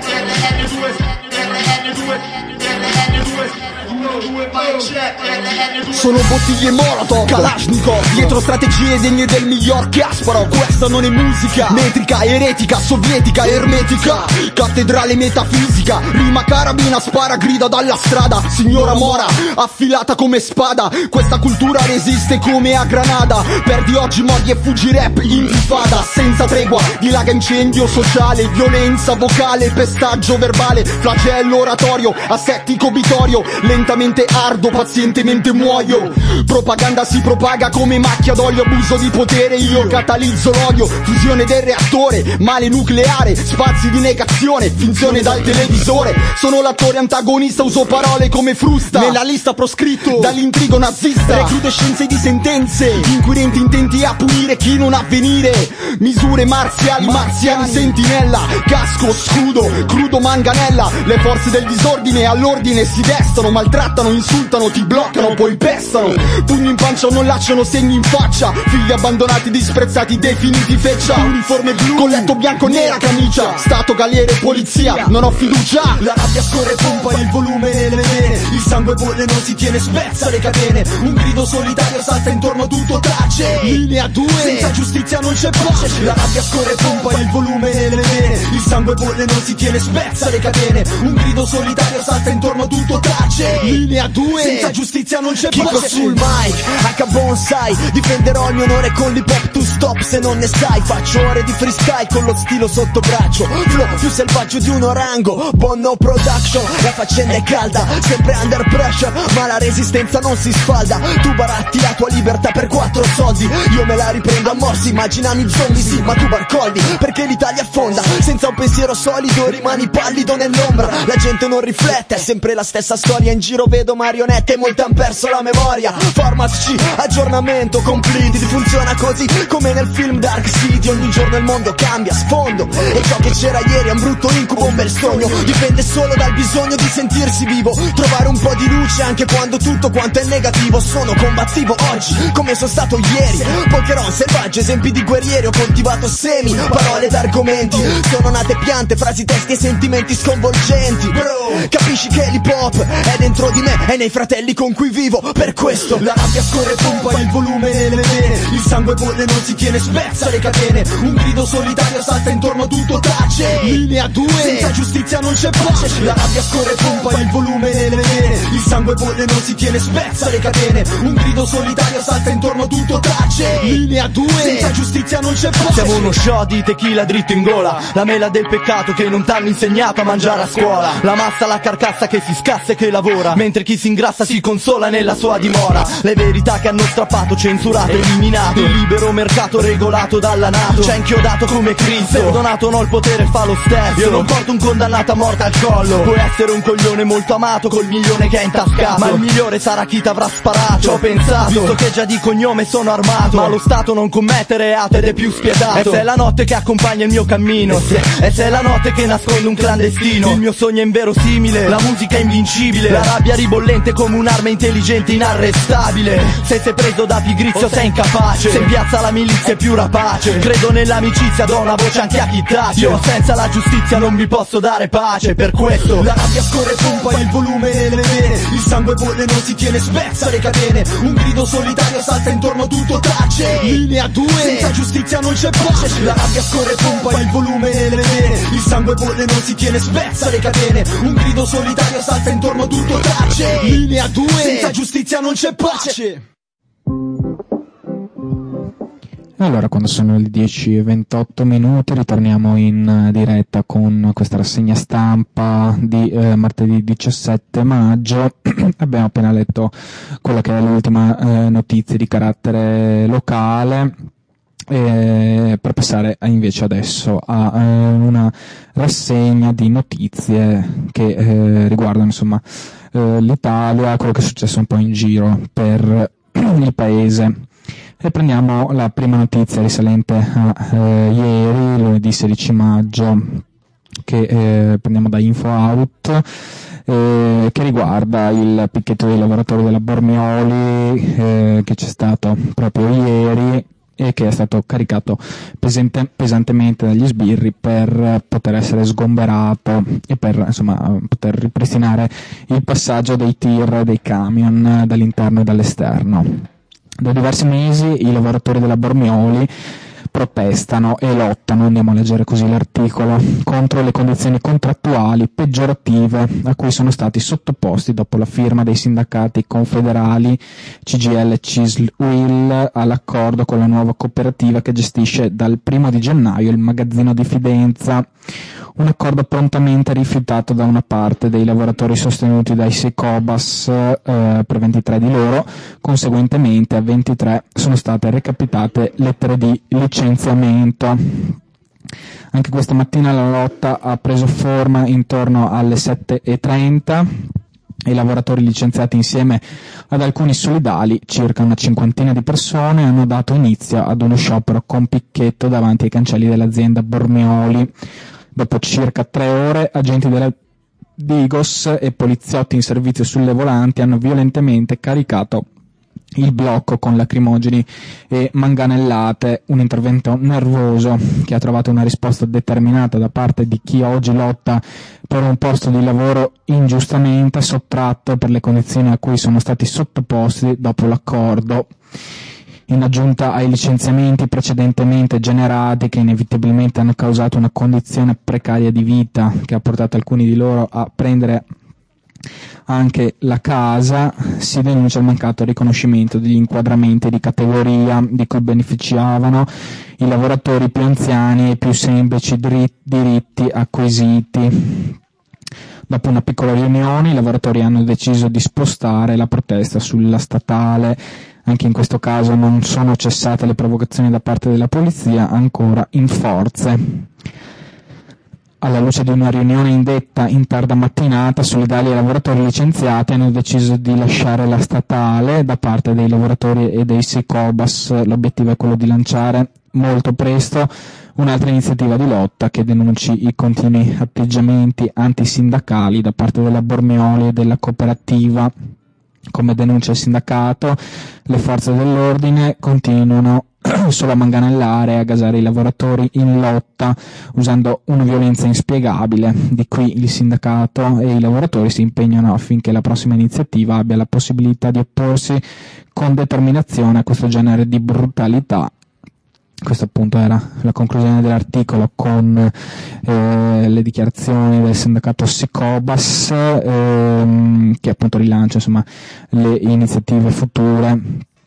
Sono bottiglie Molotov, Kalashnikov, dietro strategie degne del miglior Kasparov. Questa non è musica metrica, eretica, sovietica, ermetica, cattedrale metafisica, rima carabina, spara, grida dalla strada, signora Mora, affilata come spada. Questa cultura resiste come a Granada, perdi oggi, modi e fuggi rap, intifada senza tregua, dilaga incendio sociale, violenza vocale, pestaggio verbale, flagello oratorio, assettico bitorio, lentamente ardo, pazientemente muoio. Propaganda si propaga come macchia d'olio, abuso di potere, io catalizzo l'odio, fusione del reattore, male nucleare, spazi di negazione, finzione dal televisore. Sono l'attore antagonista, uso parole come frusta, nella lista proscritto dall'intrigo nazista. Recrudescenze di sentenze, inquirenti intenti a punire chi non ha venire, misure marziali, marziani, sentinella, casco, scudo, crudo, manganella. Le forze del disordine all'ordine si destano, maltrattano, insultano, ti bloccano, poi pestano. Pugni in pancia o non lasciano segni in faccia, figli abbandonati, disprezzati, definiti feccia. Uniforme blu, colletto bianco, nera camicia, stato, galliere, polizia, non ho fiducia. La rabbia scorre, pompa il volume nelle vene, il sangue bolle, non si tiene, spezza le catene. Un grido solitario salta intorno a tutto, tace. Linea 2, senza giustizia non c'è pace. La rabbia scorre, pompa il volume nelle vene, il sangue bolle, non si tiene, spezza le catene. Un grido solitario salta intorno a tutto, tace. Linea 2, senza giustizia non c'è pace. Kiko sul mic, H bonsai, difenderò il mio onore con l'hip hop, tu stop se non ne sai. Faccio ore di freestyle con lo stilo sotto braccio, flow più selvaggio di un orango, Bono Production. La faccenda è calda, sempre under pressure, ma la resistenza non si sfalda. Tu baratti la tua libertà per 4 soldi, io me la riprendo a morsi. Immaginami zombie, sì, ma tu barcolli, perché l'Italia affonda. Senza un pensiero solido rimani pallido nell'ombra, la gente non riflette, se sempre la stessa storia. In giro vedo marionette e molti han perso la memoria. Format C, aggiornamento completed. Funziona così come nel film Dark City. Ogni giorno il mondo cambia, sfondo, e ciò che c'era ieri è un brutto incubo, un bel sogno. Dipende solo dal bisogno di sentirsi vivo, trovare un po' di luce anche quando tutto quanto è negativo. Sono combattivo oggi come sono stato ieri. Pokémon selvaggio, esempi di guerrieri. Ho coltivato semi, parole ed argomenti. Sono nate piante, frasi, testi e sentimenti sconvolgenti. Bro, capisci che l'hip hop è dentro di me, è nei fratelli con cui vivo. Per questo la rabbia scorre, pompa il volume nelle vene. Il sangue bolle, non si tiene, spezza le catene. Un grido solitario salta intorno, tutto tace. Linea 2, senza giustizia non c'è pace. La rabbia scorre, pompa il volume nelle vene. Il sangue bolle, non si tiene, spezza le catene. Un grido solitario salta intorno, tutto tace. Linea 2, senza giustizia non c'è pace. Siamo uno shot di tequila dritto in gola, la mela del peccato che non t'hanno insegnato a mangiare a scuola. La massa, la carcassa che si scassa e che lavora, mentre chi si ingrassa si consola nella sua dimora. Le verità che hanno strappato, censurato, eliminato. Il libero mercato regolato dalla NATO c'è inchiodato come Cristo. Perdonato no, il potere fa lo stesso. Io non porto un condannato a morte al collo. Puoi essere un coglione molto amato col milione che hai intascato, ma il migliore sarà chi t'avrà sparato. Ci ho pensato, visto che già di cognome sono armato, ma lo Stato non commette reato ed è più spietato. E se è la notte che accompagna il mio cammino, e se è la notte che nasconde un clandestino. Il mio sogno è inverosimile, la musica è invincibile, la rabbia ribollente come un'arma intelligente inarrestabile. Se sei preso da pigrizio sei incapace, se in piazza la milizia è più rapace. Credo nell'amicizia, do una voce anche a chi tace. Io senza la giustizia non vi posso dare pace. Per questo la rabbia scorre, pompa il volume nelle vene. Il sangue bolle, non si tiene, spezza le catene. Un grido solitario salta intorno, tutto tace. Linea 2, senza giustizia non c'è pace. La rabbia scorre, pompa il volume nelle vene. Il sangue bolle, non si tiene, spezza le catene. Un grido solitario salta intorno, tutto tace. Linea 2, senza giustizia non c'è pace. Allora, quando sono le 10:28 ritorniamo in diretta con questa rassegna stampa di martedì 17 maggio. Abbiamo appena letto quella che è l'ultima notizia di carattere locale, per passare invece adesso a una rassegna di notizie che riguardano insomma l'Italia, quello che è successo un po' in giro per il paese. E prendiamo la prima notizia risalente a ieri, lunedì 16 maggio, che prendiamo da InfoOut, che riguarda il picchetto dei lavoratori della Bormioli, che c'è stato proprio ieri e che è stato caricato pesantemente dagli sbirri per poter essere sgomberato e per insomma poter ripristinare il passaggio dei tir, dei camion dall'interno e dall'esterno. Da diversi mesi i lavoratori della Bormioli protestano e lottano, andiamo a leggere così l'articolo, contro le condizioni contrattuali peggiorative a cui sono stati sottoposti dopo la firma dei sindacati confederali CGIL e CISL-UIL all'accordo con la nuova cooperativa che gestisce dal 1 di gennaio il magazzino di Fidenza. Un accordo prontamente rifiutato da una parte dei lavoratori sostenuti dai 6 Cobas, per 23 di loro. Conseguentemente a 23 sono state recapitate lettere di licenziamento. Anche questa mattina la lotta ha preso forma intorno alle 7:30. I lavoratori licenziati insieme ad alcuni solidali, circa una cinquantina di persone, hanno dato inizio ad uno sciopero con picchetto davanti ai cancelli dell'azienda Bormioli. Dopo circa 3 ore, agenti della Digos e poliziotti in servizio sulle volanti hanno violentemente caricato il blocco con lacrimogeni e manganellate, un intervento nervoso che ha trovato una risposta determinata da parte di chi oggi lotta per un posto di lavoro ingiustamente sottratto per le condizioni a cui sono stati sottoposti dopo l'accordo. In aggiunta ai licenziamenti precedentemente generati che inevitabilmente hanno causato una condizione precaria di vita che ha portato alcuni di loro a prendere anche la casa, si denuncia il mancato riconoscimento degli inquadramenti di categoria di cui beneficiavano i lavoratori più anziani e più semplici diritti acquisiti. Dopo una piccola riunione i lavoratori hanno deciso di spostare la protesta sulla statale. Anche in questo caso non sono cessate le provocazioni da parte della polizia, ancora in forze. alla luce di una riunione indetta in tarda mattinata, solidali ai lavoratori licenziati hanno deciso di lasciare la statale. Da parte dei lavoratori e dei Sicobas l'obiettivo è quello di lanciare molto presto un'altra iniziativa di lotta che denunci i continui atteggiamenti antisindacali da parte della Bormioli e della cooperativa. Come denuncia il sindacato, le forze dell'ordine continuano solo a manganellare e a gasare i lavoratori in lotta usando una violenza inspiegabile. Di qui il sindacato e i lavoratori si impegnano affinché la prossima iniziativa abbia la possibilità di opporsi con determinazione a questo genere di brutalità. Questa appunto era la conclusione dell'articolo con le dichiarazioni del sindacato Sicobas che appunto rilancia insomma le iniziative future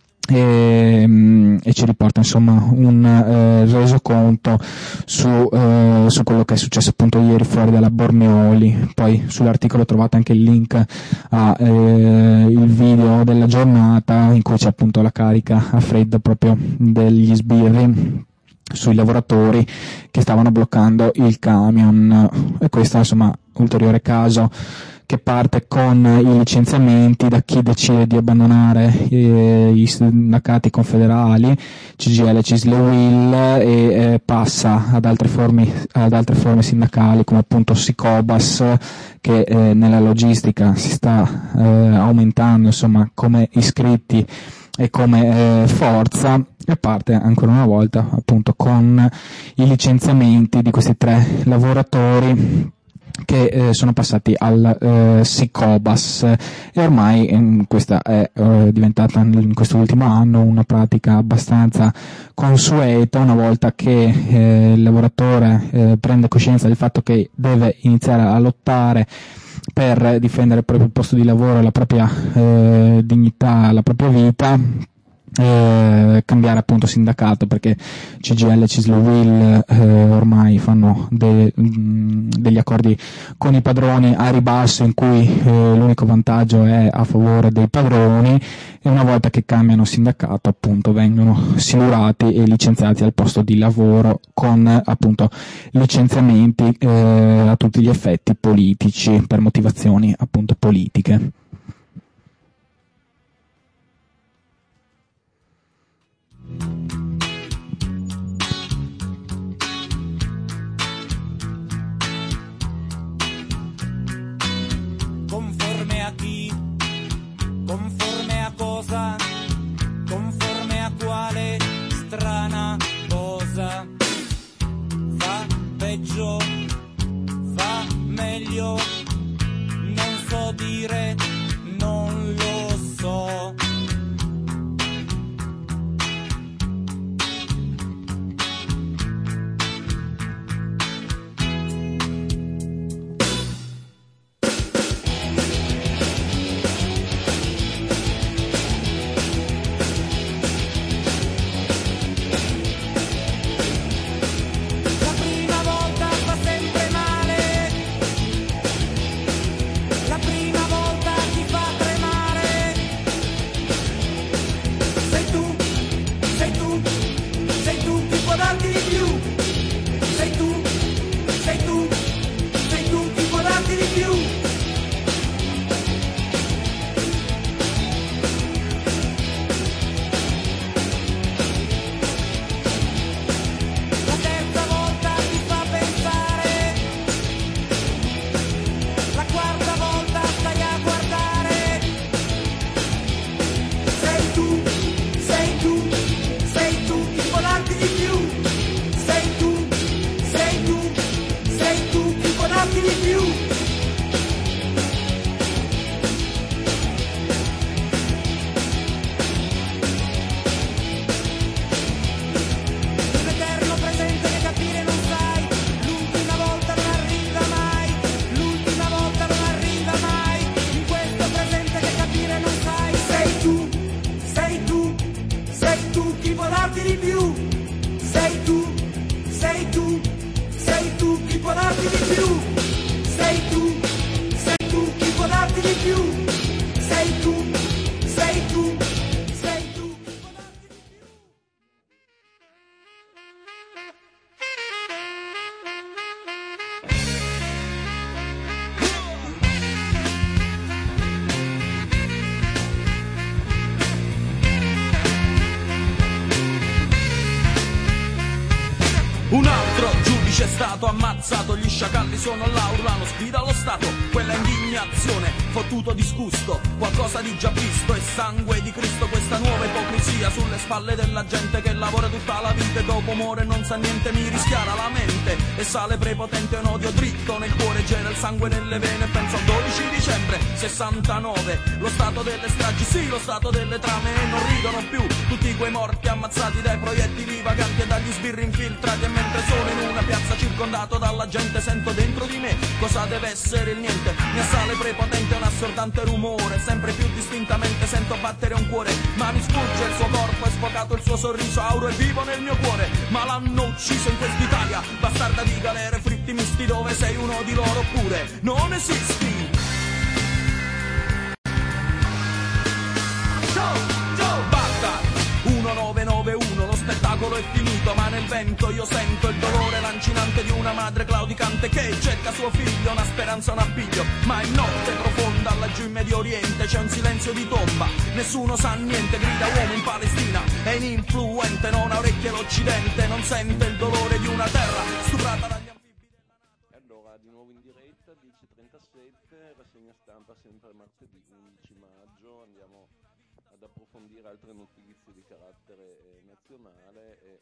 e ci riporta insomma un resoconto su quello che è successo appunto ieri fuori dalla Bormioli. Poi sull'articolo trovate anche il link a il video della giornata in cui c'è appunto la carica a freddo proprio degli sbirri sui lavoratori che stavano bloccando il camion. E questo insomma ulteriore caso che parte con i licenziamenti da chi decide di abbandonare i sindacati confederali, CGIL, CISL e UIL, e passa ad altre forme sindacali come appunto Sicobas, che nella logistica si sta aumentando insomma come iscritti e come forza, e parte ancora una volta appunto con i licenziamenti di questi 3 lavoratori che sono passati al Sicobas, e ormai questa è diventata in quest'ultimo anno una pratica abbastanza consueta. Una volta che il lavoratore prende coscienza del fatto che deve iniziare a lottare per difendere il proprio posto di lavoro, la propria dignità, la propria vita, cambiare appunto sindacato, perché CGIL, CISL, UIL ormai fanno degli accordi con i padroni a ribasso in cui l'unico vantaggio è a favore dei padroni, e una volta che cambiano sindacato appunto vengono silurati e licenziati al posto di lavoro con appunto licenziamenti a tutti gli effetti politici per motivazioni appunto politiche. Conforme a chi? Conforme a cosa? Conforme a quale strana cosa? Fa peggio? Fa meglio? Non so dire, non lo so. La prima volta c'è stato ammazzato, gli sciacalli sono là, urlano sfida allo Stato, quella indignazione, fottuto disgusto, qualcosa di già visto, e sangue di Cristo, questa nuova ipocrisia sulle spalle della gente che lavora tutta la vita e dopo muore non sa niente, mi rischiara la mente e sale prepotente un odio dritto nel cuore, gela il sangue nelle vene, penso al 12 dicembre 69, lo stato delle stragi, sì, lo stato delle trame, e non ridono più tutti quei morti ammazzati dai proiettili vaganti e dagli sbirri infiltrati, e mentre sono in una piazza circondato dalla gente sento dentro di me cosa deve essere il niente, mi assale prepotente un assordante rumore, sempre più distintamente sento battere un cuore, ma mi sfugge il suo corpo, è sfocato il suo sorriso auro e vivo nel mio cuore, ma l'hanno ucciso in quest'Italia, bastarda di galere, fritti misti, dove sei uno di loro oppure non esisti. Baghdad 1991, lo spettacolo è finito, ma nel vento io sento il dolore lancinante di una madre claudicante che cerca suo figlio, una speranza, un appiglio, ma in notte profonda laggiù in Medio Oriente c'è un silenzio di tomba, nessuno sa niente, grida uomo in Palestina, è ininfluente, non ha orecchie l'Occidente, non sente il dolore di una terra stuprata dagli anfibi della NATO. Allora, di nuovo in diretta, 10:37, rassegna stampa sempre martedì 11 maggio, andiamo ad approfondire altre notizie di carattere nazionale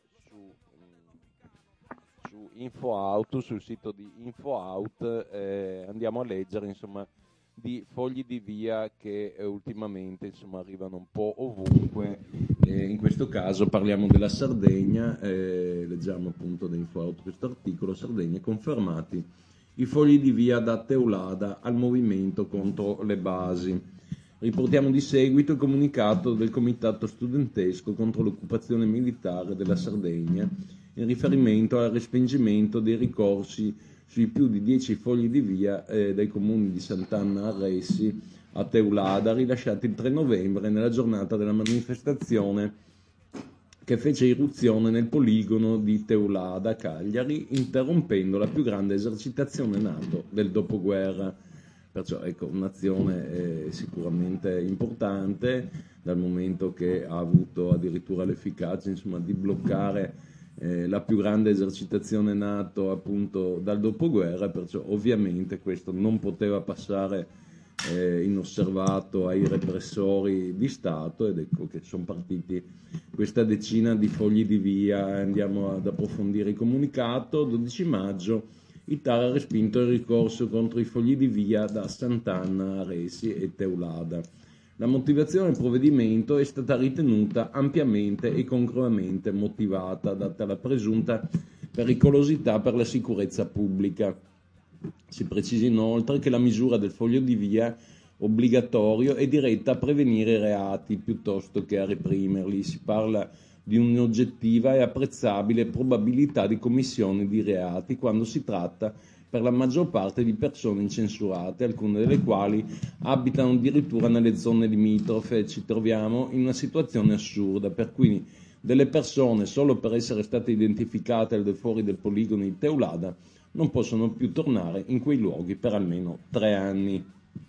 su InfoAut, sul sito di InfoAut, andiamo a leggere insomma di fogli di via che ultimamente insomma arrivano un po' ovunque, in questo caso parliamo della Sardegna, leggiamo appunto da InfoAut questo articolo: Sardegna, confermati i fogli di via da Teulada al movimento contro le basi. Riportiamo di seguito il comunicato del Comitato Studentesco contro l'occupazione militare della Sardegna in riferimento al respingimento dei ricorsi sui più di 10 fogli di via dai comuni di Sant'Anna a Ressi a Teulada, rilasciati il 3 novembre nella giornata della manifestazione che fece irruzione nel poligono di Teulada, Cagliari, interrompendo la più grande esercitazione NATO del dopoguerra. Perciò ecco, un'azione sicuramente importante, dal momento che ha avuto addirittura l'efficacia insomma, di bloccare la più grande esercitazione NATO appunto dal dopoguerra, perciò ovviamente questo non poteva passare inosservato ai repressori di Stato, ed ecco che sono partiti questa decina di fogli di via. Andiamo ad approfondire il comunicato. 12 maggio il TAR ha respinto il ricorso contro i fogli di via da Sant'Anna a Ressi e Teulada. La motivazione del provvedimento è stata ritenuta ampiamente e congruamente motivata, data la presunta pericolosità per la sicurezza pubblica. Si precisa inoltre che la misura del foglio di via obbligatorio è diretta a prevenire i reati piuttosto che a reprimerli. Si parla di un'oggettiva e apprezzabile probabilità di commissione di reati quando si tratta per la maggior parte di persone incensurate, alcune delle quali abitano addirittura nelle zone limitrofe. Ci troviamo in una situazione assurda, per cui delle persone, solo per essere state identificate al di fuori del poligono di Teulada, non possono più tornare in quei luoghi per almeno 3 anni.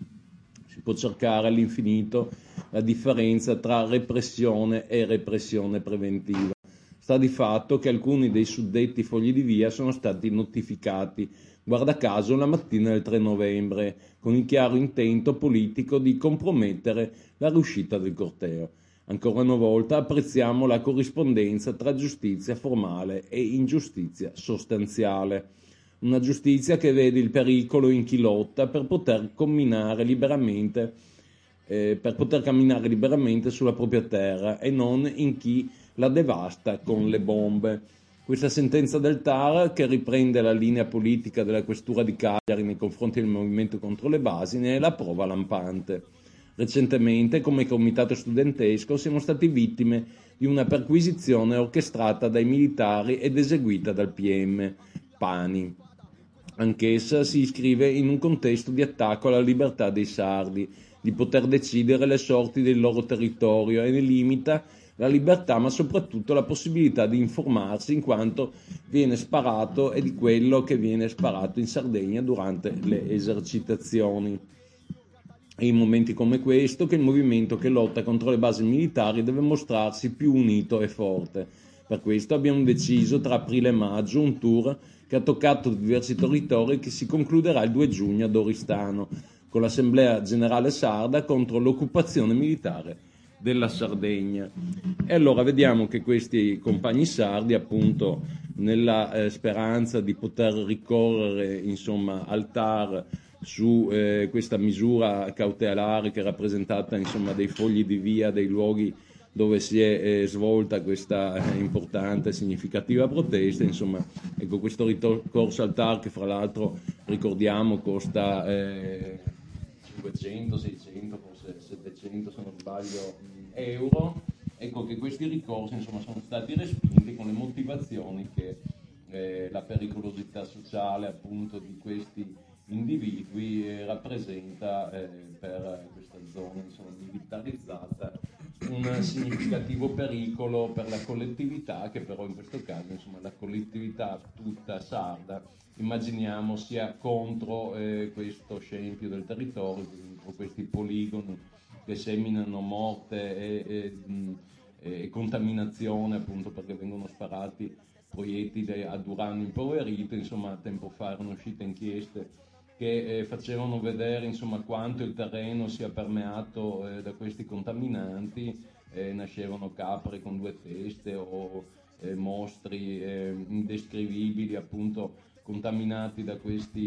Si può cercare all'infinito la differenza tra repressione e repressione preventiva. Sta di fatto che alcuni dei suddetti fogli di via sono stati notificati, guarda caso, la mattina del 3 novembre, con il chiaro intento politico di compromettere la riuscita del corteo. Ancora una volta apprezziamo la corrispondenza tra giustizia formale e ingiustizia sostanziale. Una giustizia che vede il pericolo in chi lotta per poter camminare liberamente sulla propria terra e non in chi la devasta con le bombe. Questa sentenza del TAR, che riprende la linea politica della questura di Cagliari nei confronti del movimento contro le basi, ne è la prova lampante. Recentemente, come comitato studentesco, siamo stati vittime di una perquisizione orchestrata dai militari ed eseguita dal PM Pani. Anch'essa si iscrive in un contesto di attacco alla libertà dei sardi di poter decidere le sorti del loro territorio e ne limita la libertà, ma soprattutto la possibilità di informarsi, in quanto viene sparato e di quello che viene sparato in Sardegna durante le esercitazioni. È in momenti come questo che il movimento che lotta contro le basi militari deve mostrarsi più unito e forte. Per questo abbiamo deciso tra aprile e maggio un tour che ha toccato diversi territori e che si concluderà il 2 giugno ad Oristano con l'Assemblea Generale Sarda contro l'occupazione militare della Sardegna. E allora vediamo che questi compagni sardi, appunto nella speranza di poter ricorrere insomma al TAR su questa misura cautelare che è rappresentata insomma dei fogli di via dei luoghi dove si è svolta questa importante e significativa protesta, insomma, ecco, questo ricorso al TAR che fra l'altro ricordiamo costa 500, 600, forse 700 se non sbaglio euro. Ecco che questi ricorsi insomma sono stati respinti con le motivazioni che la pericolosità sociale appunto di questi individui rappresenta per questa zona insomma militarizzata un significativo pericolo per la collettività, che però in questo caso insomma la collettività tutta sarda immaginiamo sia contro questo scempio del territorio, contro questi poligoni che seminano morte e contaminazione, appunto perché vengono sparati proiettili ad uranio impoverito. Insomma, tempo fa erano uscite inchieste che facevano vedere insomma quanto il terreno sia permeato da questi contaminanti, nascevano capre con 2 teste o mostri indescrivibili appunto contaminati da questo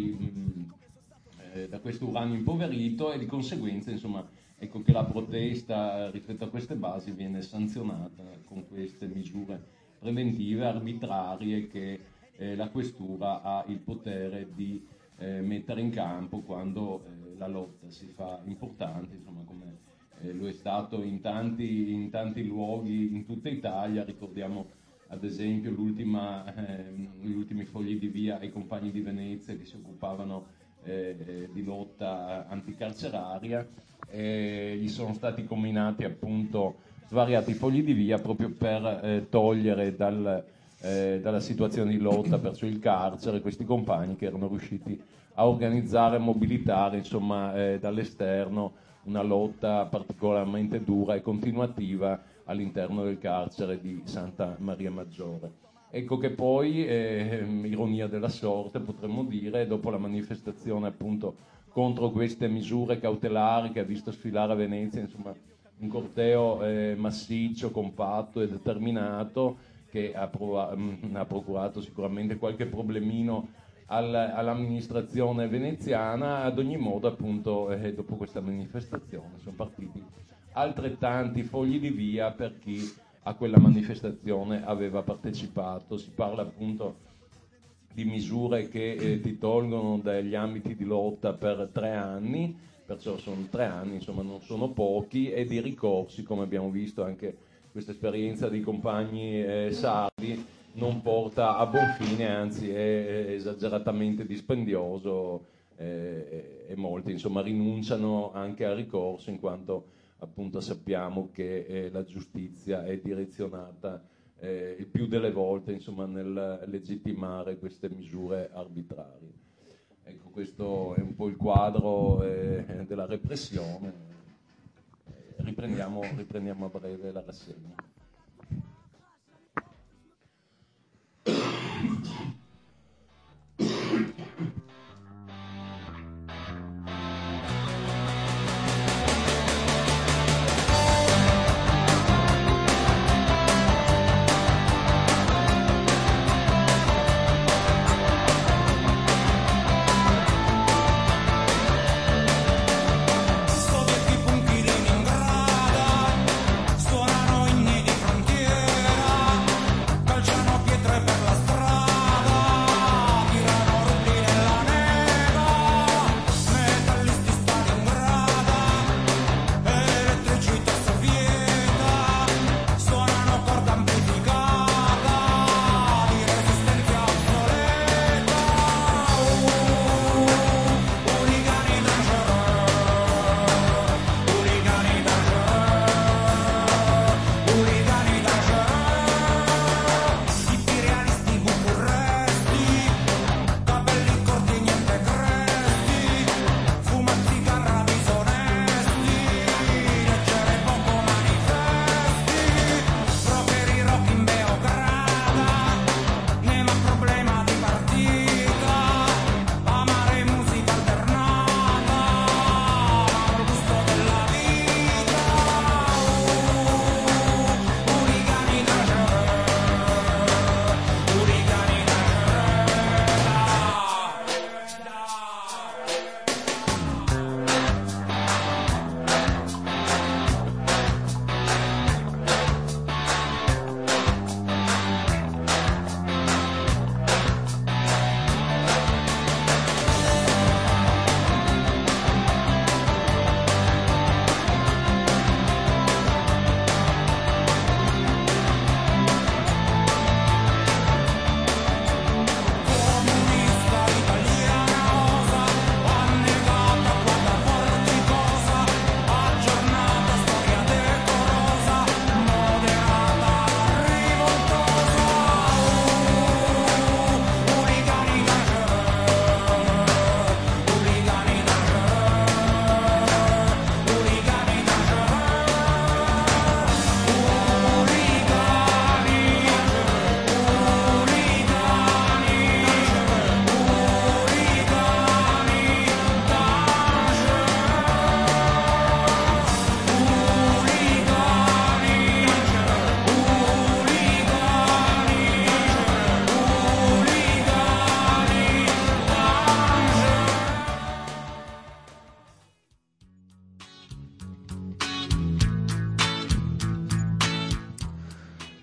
uranio impoverito, e di conseguenza insomma ecco che la protesta rispetto a queste basi viene sanzionata con queste misure preventive arbitrarie che la questura ha il potere di mettere in campo quando la lotta si fa importante, insomma, come lo è stato in tanti luoghi in tutta Italia. Ricordiamo ad esempio gli ultimi fogli di via ai compagni di Venezia che si occupavano di lotta anticarceraria, gli sono stati combinati appunto svariati fogli di via proprio per togliere dalla situazione di lotta verso il carcere questi compagni che erano riusciti a organizzare e mobilitare insomma dall'esterno una lotta particolarmente dura e continuativa all'interno del carcere di Santa Maria Maggiore. Ecco che poi, ironia della sorte potremmo dire, dopo la manifestazione appunto contro queste misure cautelari che ha visto sfilare a Venezia insomma un corteo massiccio, compatto e determinato, che ha procurato sicuramente qualche problemino all'amministrazione veneziana. Ad ogni modo appunto dopo questa manifestazione sono partiti altrettanti fogli di via per chi a quella manifestazione aveva partecipato. Si parla appunto di misure che ti tolgono dagli ambiti di lotta per 3 anni, perciò sono 3 anni, insomma non sono pochi, e di ricorsi, come abbiamo visto anche questa esperienza dei compagni sardi non porta a buon fine, anzi è esageratamente dispendioso, e molti insomma rinunciano anche al ricorso, in quanto appunto sappiamo che la giustizia è direzionata il più delle volte insomma nel legittimare queste misure arbitrarie. Ecco, questo è un po' il quadro della repressione. Riprendiamo a breve la rassegna. Sovieti punchi di Leningrada suonano inni di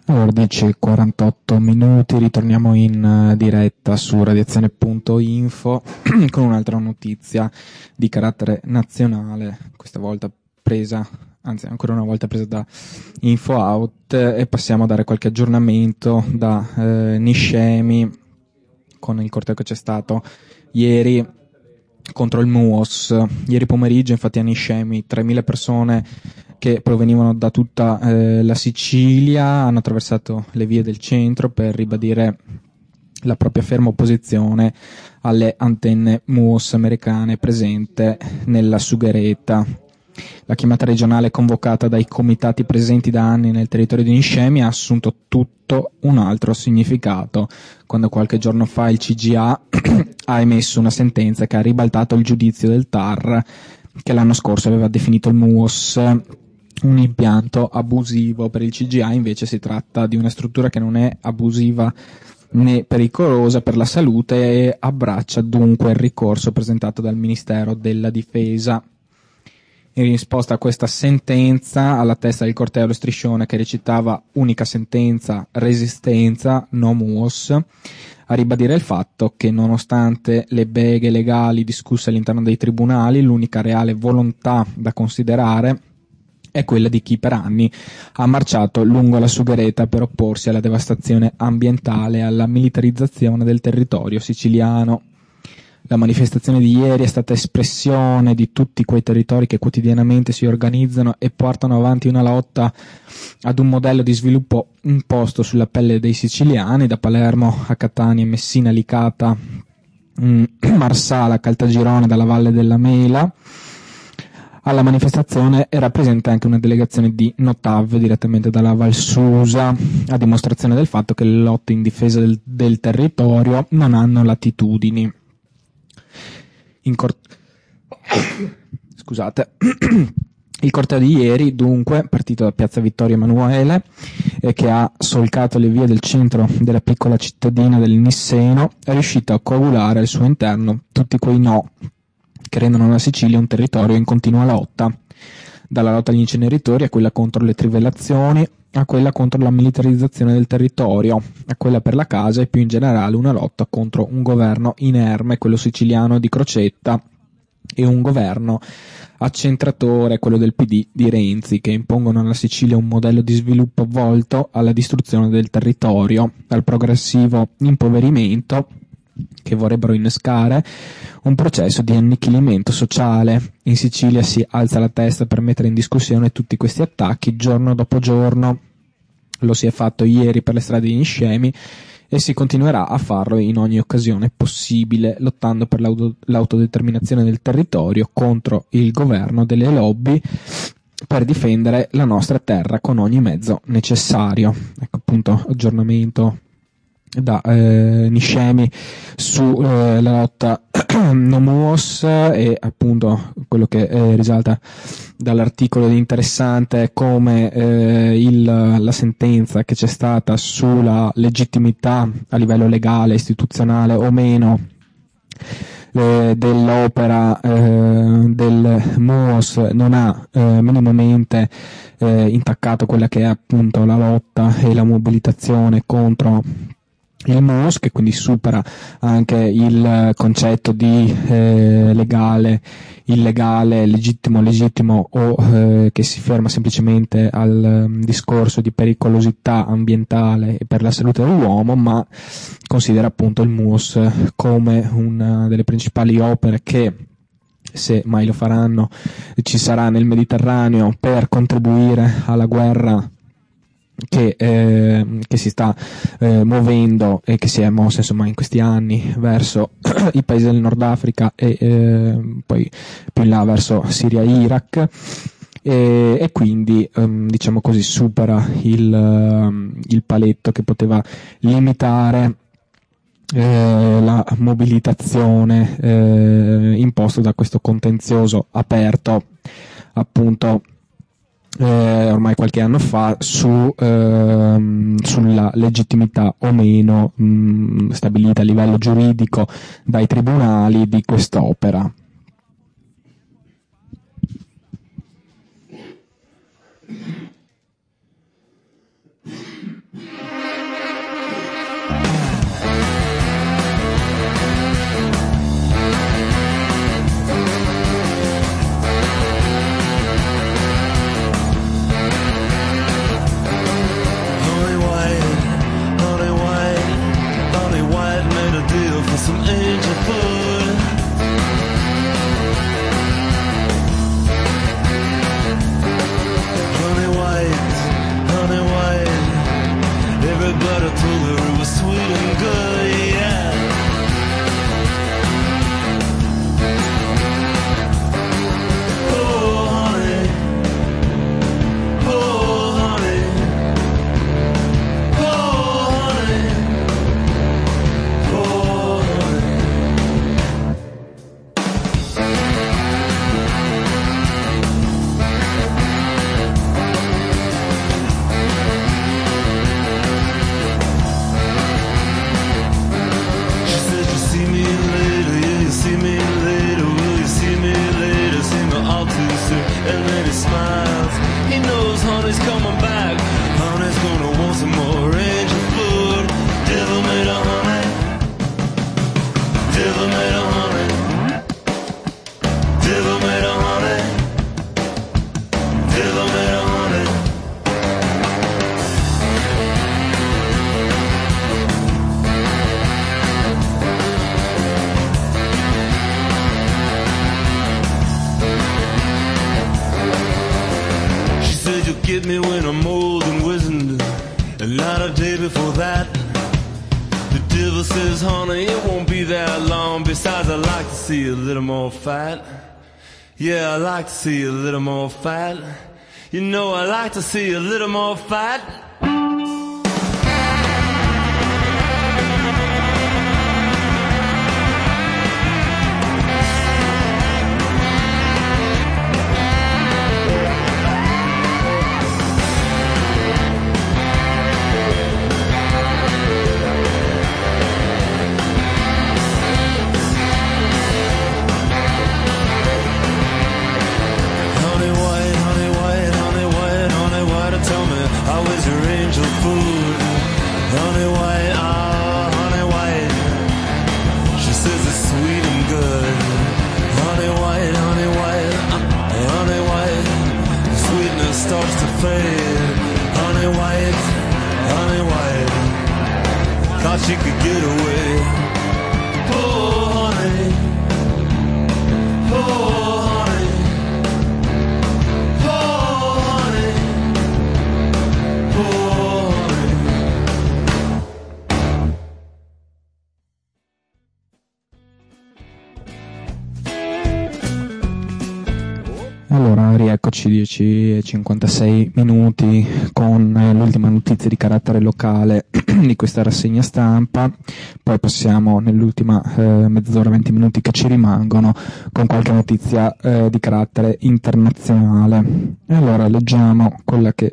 Allora, 10:48 minuti, ritorniamo in diretta su radiazione.info con un'altra notizia di carattere nazionale, questa volta ancora una volta presa da InfoOut, e passiamo a dare qualche aggiornamento da Niscemi con il corteo che c'è stato ieri contro il MUOS. Ieri pomeriggio infatti a Niscemi 3.000 persone che provenivano da tutta la Sicilia hanno attraversato le vie del centro per ribadire la propria ferma opposizione alle antenne MUOS americane presente nella Sughereta. La chiamata regionale convocata dai comitati presenti da anni nel territorio di Niscemi ha assunto tutto un altro significato quando qualche giorno fa il CGA ha emesso una sentenza che ha ribaltato il giudizio del TAR che l'anno scorso aveva definito il MUOS un impianto abusivo. Per il CGA invece si tratta di una struttura che non è abusiva né pericolosa per la salute e abbraccia dunque il ricorso presentato dal Ministero della Difesa. In risposta a questa sentenza, alla testa del corteo lo striscione che recitava unica sentenza, resistenza, no MUOS, a ribadire il fatto che nonostante le beghe legali discusse all'interno dei tribunali, l'unica reale volontà da considerare è quella di chi per anni ha marciato lungo la Sughereta per opporsi alla devastazione ambientale e alla militarizzazione del territorio siciliano. La manifestazione di ieri è stata espressione di tutti quei territori che quotidianamente si organizzano e portano avanti una lotta ad un modello di sviluppo imposto sulla pelle dei siciliani, da Palermo a Catania, Messina, Licata, Marsala, Caltagirone, dalla Valle della Mela. Alla manifestazione era presente anche una delegazione di Notav direttamente dalla Val Susa, a dimostrazione del fatto che le lotte in difesa del territorio non hanno latitudini. Scusate. Il corteo di ieri, dunque, partito da Piazza Vittorio Emanuele e che ha solcato le vie del centro della piccola cittadina del Nisseno, è riuscito a coagulare al suo interno tutti quei no che rendono la Sicilia un territorio in continua lotta, dalla lotta agli inceneritori a quella contro le trivellazioni, a quella contro la militarizzazione del territorio, a quella per la casa e più in generale una lotta contro un governo inerme, quello siciliano di Crocetta, e un governo accentratore, quello del PD di Renzi, che impongono alla Sicilia un modello di sviluppo volto alla distruzione del territorio, al progressivo impoverimento, che vorrebbero innescare un processo di annichilimento sociale. In Sicilia si alza la testa per mettere in discussione tutti questi attacchi giorno dopo giorno. Lo si è fatto ieri per le strade di Niscemi e si continuerà a farlo in ogni occasione possibile, lottando per l'autodeterminazione del territorio contro il governo delle lobby per difendere la nostra terra con ogni mezzo necessario. Ecco appunto aggiornamento da Niscemi sulla lotta no MUOS, e appunto quello che risalta dall'articolo di interessante è come la sentenza che c'è stata sulla legittimità a livello legale, istituzionale o meno dell'opera del MUOS non ha minimamente intaccato quella che è appunto la lotta e la mobilitazione contro il MUOS, che quindi supera anche il concetto di legale, illegale, legittimo o che si ferma semplicemente al discorso di pericolosità ambientale e per la salute dell'uomo, ma considera appunto il MUOS come una delle principali opere che, se mai lo faranno, ci sarà nel Mediterraneo per contribuire alla guerra che si sta muovendo e che si è mossa insomma in questi anni verso i paesi del Nord Africa e poi più in là verso Siria e Iraq, e quindi diciamo così supera il paletto che poteva limitare la mobilitazione imposta da questo contenzioso aperto appunto ormai qualche anno fa sulla legittimità o meno stabilita a livello giuridico dai tribunali di quest'opera. hit me when I'm old and wizened, and not a day before that. The devil says, honey, it won't be that long. Besides, I like to see a little more fat. Yeah, I like to see a little more fat. You know, I like to see a little more fat. She could get away. Oh, honey. Oh, honey. Oh, honey. Oh, Allora, rieccoci 10:56 minuti con l'ultima notizia di carattere locale di questa rassegna stampa, poi passiamo nell'ultima mezz'ora, 20 minuti che ci rimangono con qualche notizia di carattere internazionale. E allora leggiamo quella che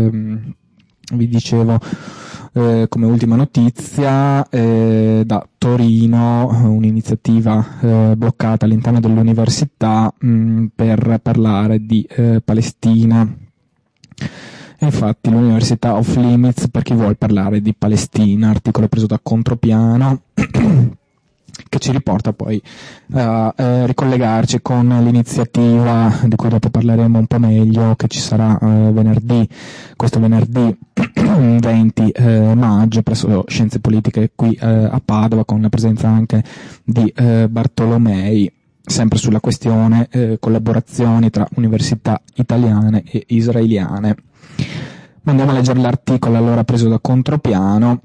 vi dicevo come ultima notizia da Torino, un'iniziativa bloccata all'interno dell'università per parlare di Palestina. E infatti l'Università Off Limits per chi vuol parlare di Palestina, articolo preso da Contropiano che ci riporta poi a ricollegarci con l'iniziativa di cui dopo parleremo un po' meglio, che ci sarà questo venerdì 20 maggio presso Scienze Politiche qui a Padova, con la presenza anche di Bartolomei, sempre sulla questione collaborazioni tra università italiane e israeliane. Ma andiamo a leggere l'articolo allora preso da Contropiano.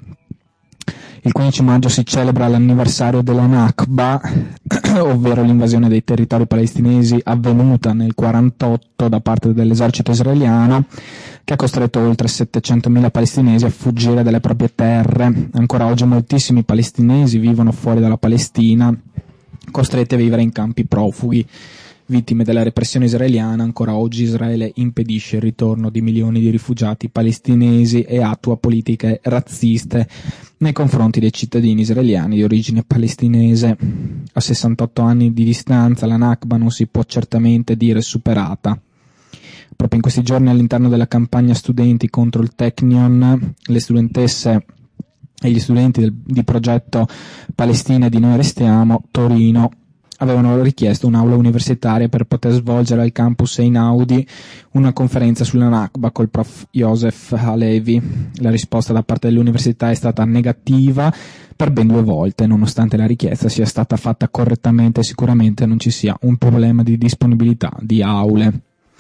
Il 15 maggio si celebra l'anniversario della Nakba, ovvero l'invasione dei territori palestinesi avvenuta nel 1948 da parte dell'esercito israeliano, che ha costretto oltre 700.000 palestinesi a fuggire dalle proprie terre. Ancora oggi moltissimi palestinesi vivono fuori dalla Palestina, costretti a vivere in campi profughi. Vittime della repressione israeliana, ancora oggi Israele impedisce il ritorno di milioni di rifugiati palestinesi e attua politiche razziste nei confronti dei cittadini israeliani di origine palestinese. A 68 anni di distanza la Nakba non si può certamente dire superata. Proprio in questi giorni, all'interno della campagna studenti contro il Technion, le studentesse e gli studenti di progetto Palestina e di Noi Restiamo Torino avevano richiesto un'aula universitaria per poter svolgere al campus Einaudi una conferenza sulla Nakba col prof. Joseph Halevi. La risposta da parte dell'università è stata negativa per ben 2 volte, nonostante la richiesta sia stata fatta correttamente e sicuramente non ci sia un problema di disponibilità di aule.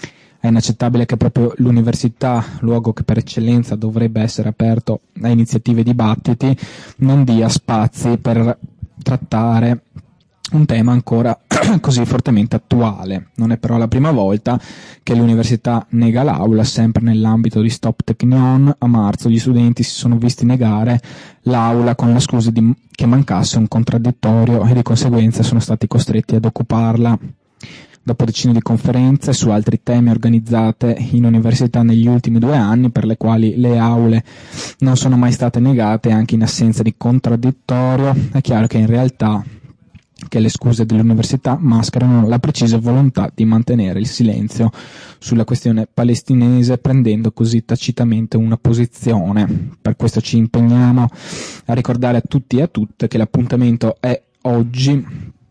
È inaccettabile che proprio l'università, luogo che per eccellenza dovrebbe essere aperto a iniziative e dibattiti, non dia spazi per trattare un tema ancora così fortemente attuale. Non è però la prima volta che l'università nega l'aula. Sempre nell'ambito di Stop Technion, a marzo gli studenti si sono visti negare l'aula con la scusa che mancasse un contraddittorio e di conseguenza sono stati costretti ad occuparla. Dopo decine di conferenze su altri temi organizzate in università negli ultimi 2 anni, per le quali le aule non sono mai state negate anche in assenza di contraddittorio, è chiaro che in realtà che le scuse dell'università mascherano la precisa volontà di mantenere il silenzio sulla questione palestinese, prendendo così tacitamente una posizione. Per questo ci impegniamo a ricordare a tutti e a tutte che l'appuntamento è oggi,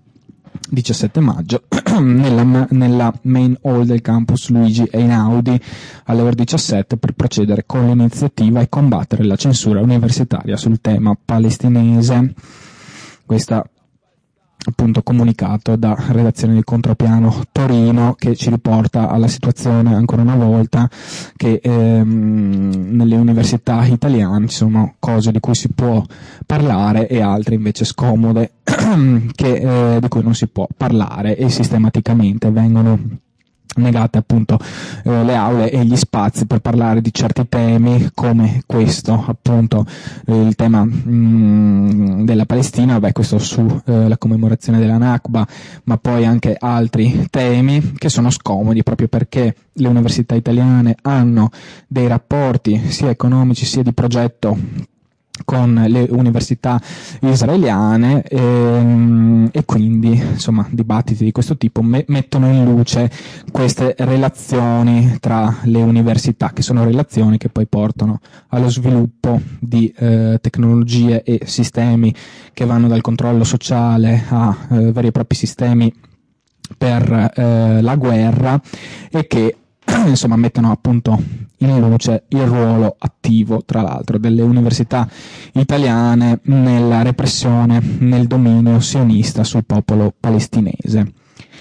17 maggio, nella main hall del campus Luigi Einaudi alle ore 17 per procedere con l'iniziativa e combattere la censura universitaria sul tema palestinese. Questa appunto comunicato da redazione di Contropiano Torino, che ci riporta alla situazione ancora una volta che nelle università italiane ci sono cose di cui si può parlare e altre invece scomode di cui non si può parlare e sistematicamente vengono negate appunto le aule e gli spazi per parlare di certi temi come questo, appunto il tema della Palestina, questo su la commemorazione della Nakba, ma poi anche altri temi che sono scomodi proprio perché le università italiane hanno dei rapporti sia economici sia di progetto con le università israeliane e quindi insomma dibattiti di questo tipo mettono in luce queste relazioni tra le università, che sono relazioni che poi portano allo sviluppo di tecnologie e sistemi che vanno dal controllo sociale a veri e propri sistemi per la guerra e che insomma mettono appunto in luce il ruolo attivo, tra l'altro, delle università italiane nella repressione, nel dominio sionista sul popolo palestinese.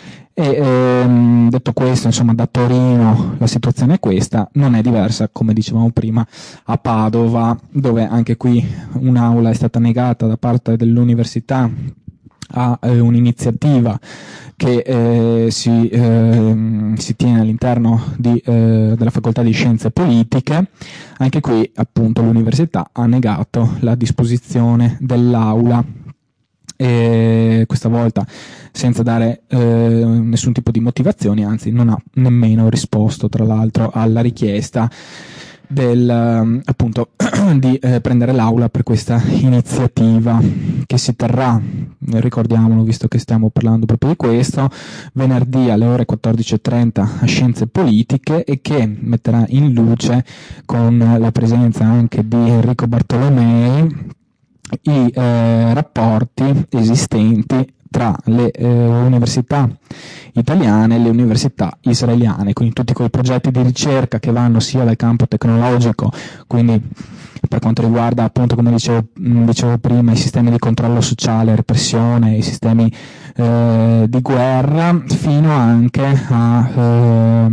E detto questo, insomma, da Torino la situazione è questa, non è diversa, come dicevamo prima, a Padova, dove anche qui un'aula è stata negata da parte dell'università a un'iniziativa che si tiene all'interno della facoltà di scienze politiche. Anche qui appunto l'università ha negato la disposizione dell'aula, e questa volta senza dare nessun tipo di motivazioni, anzi non ha nemmeno risposto tra l'altro alla richiesta appunto di prendere l'aula per questa iniziativa che si terrà, ricordiamolo visto che stiamo parlando proprio di questo, venerdì alle ore 14:30 a Scienze Politiche, e che metterà in luce, con la presenza anche di Enrico Bartolomei, i rapporti esistenti tra le università italiane e le università israeliane, quindi tutti quei progetti di ricerca che vanno sia dal campo tecnologico, quindi per quanto riguarda appunto, come dicevo prima, i sistemi di controllo sociale, repressione, i sistemi di guerra, fino anche a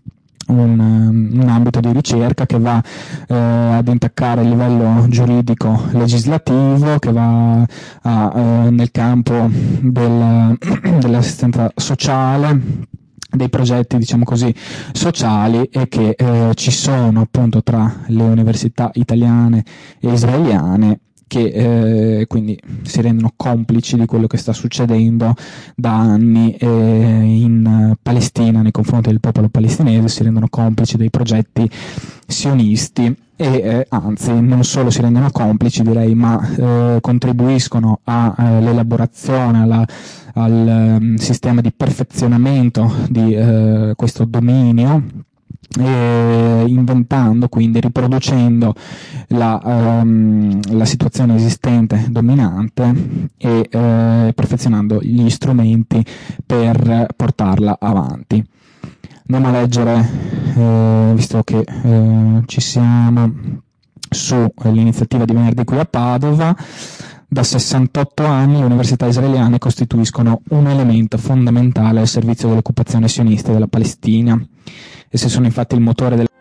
un ambito di ricerca che va ad intaccare il livello giuridico legislativo, che va nel campo dell'assistenza sociale, dei progetti diciamo così sociali, e che ci sono appunto tra le università italiane e israeliane, che quindi si rendono complici di quello che sta succedendo da anni in Palestina nei confronti del popolo palestinese, si rendono complici dei progetti sionisti e anzi non solo si rendono complici, direi, ma contribuiscono all'elaborazione, al sistema di perfezionamento di questo dominio, inventando, quindi riproducendo la situazione esistente dominante e perfezionando gli strumenti per portarla avanti. Andiamo a leggere, visto che ci siamo, sull'iniziativa di venerdì qui a Padova. Da 68 anni le università israeliane costituiscono un elemento fondamentale al servizio dell'occupazione sionista della Palestina. Esse sono infatti il motore della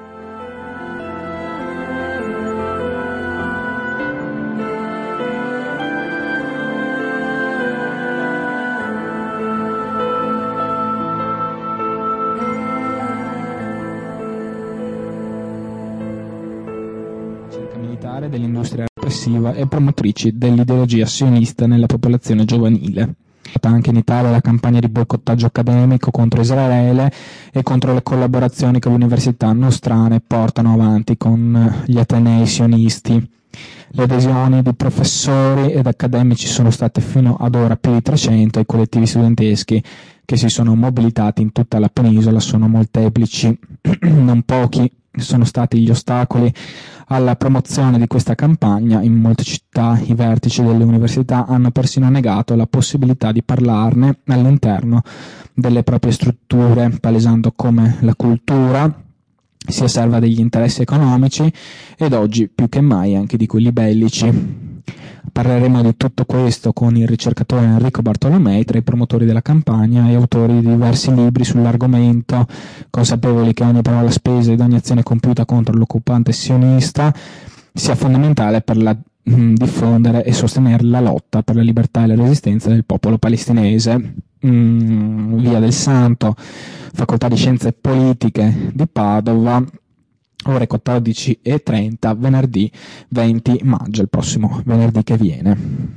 ricerca militare, dell'industria repressiva e promotrici dell'ideologia sionista nella popolazione giovanile. Anche in Italia la campagna di boicottaggio accademico contro Israele e contro le collaborazioni che le università nostrane portano avanti con gli atenei sionisti. Le adesioni di professori ed accademici sono state fino ad ora più di 300 e i collettivi studenteschi che si sono mobilitati in tutta la penisola sono molteplici. Non pochi sono stati gli ostacoli alla promozione di questa campagna. In molte città i vertici delle università hanno persino negato la possibilità di parlarne all'interno delle proprie strutture, palesando come la cultura sia serva degli interessi economici ed oggi più che mai anche di quelli bellici. Parleremo di tutto questo con il ricercatore Enrico Bartolomei, tra i promotori della campagna e autori di diversi libri sull'argomento, consapevoli che ogni parola spesa ed ogni azione compiuta contro l'occupante sionista sia fondamentale per diffondere e sostenere la lotta per la libertà e la resistenza del popolo palestinese. Via del Santo, Facoltà di Scienze Politiche di Padova, ore 14:30, venerdì 20 maggio, il prossimo venerdì che viene.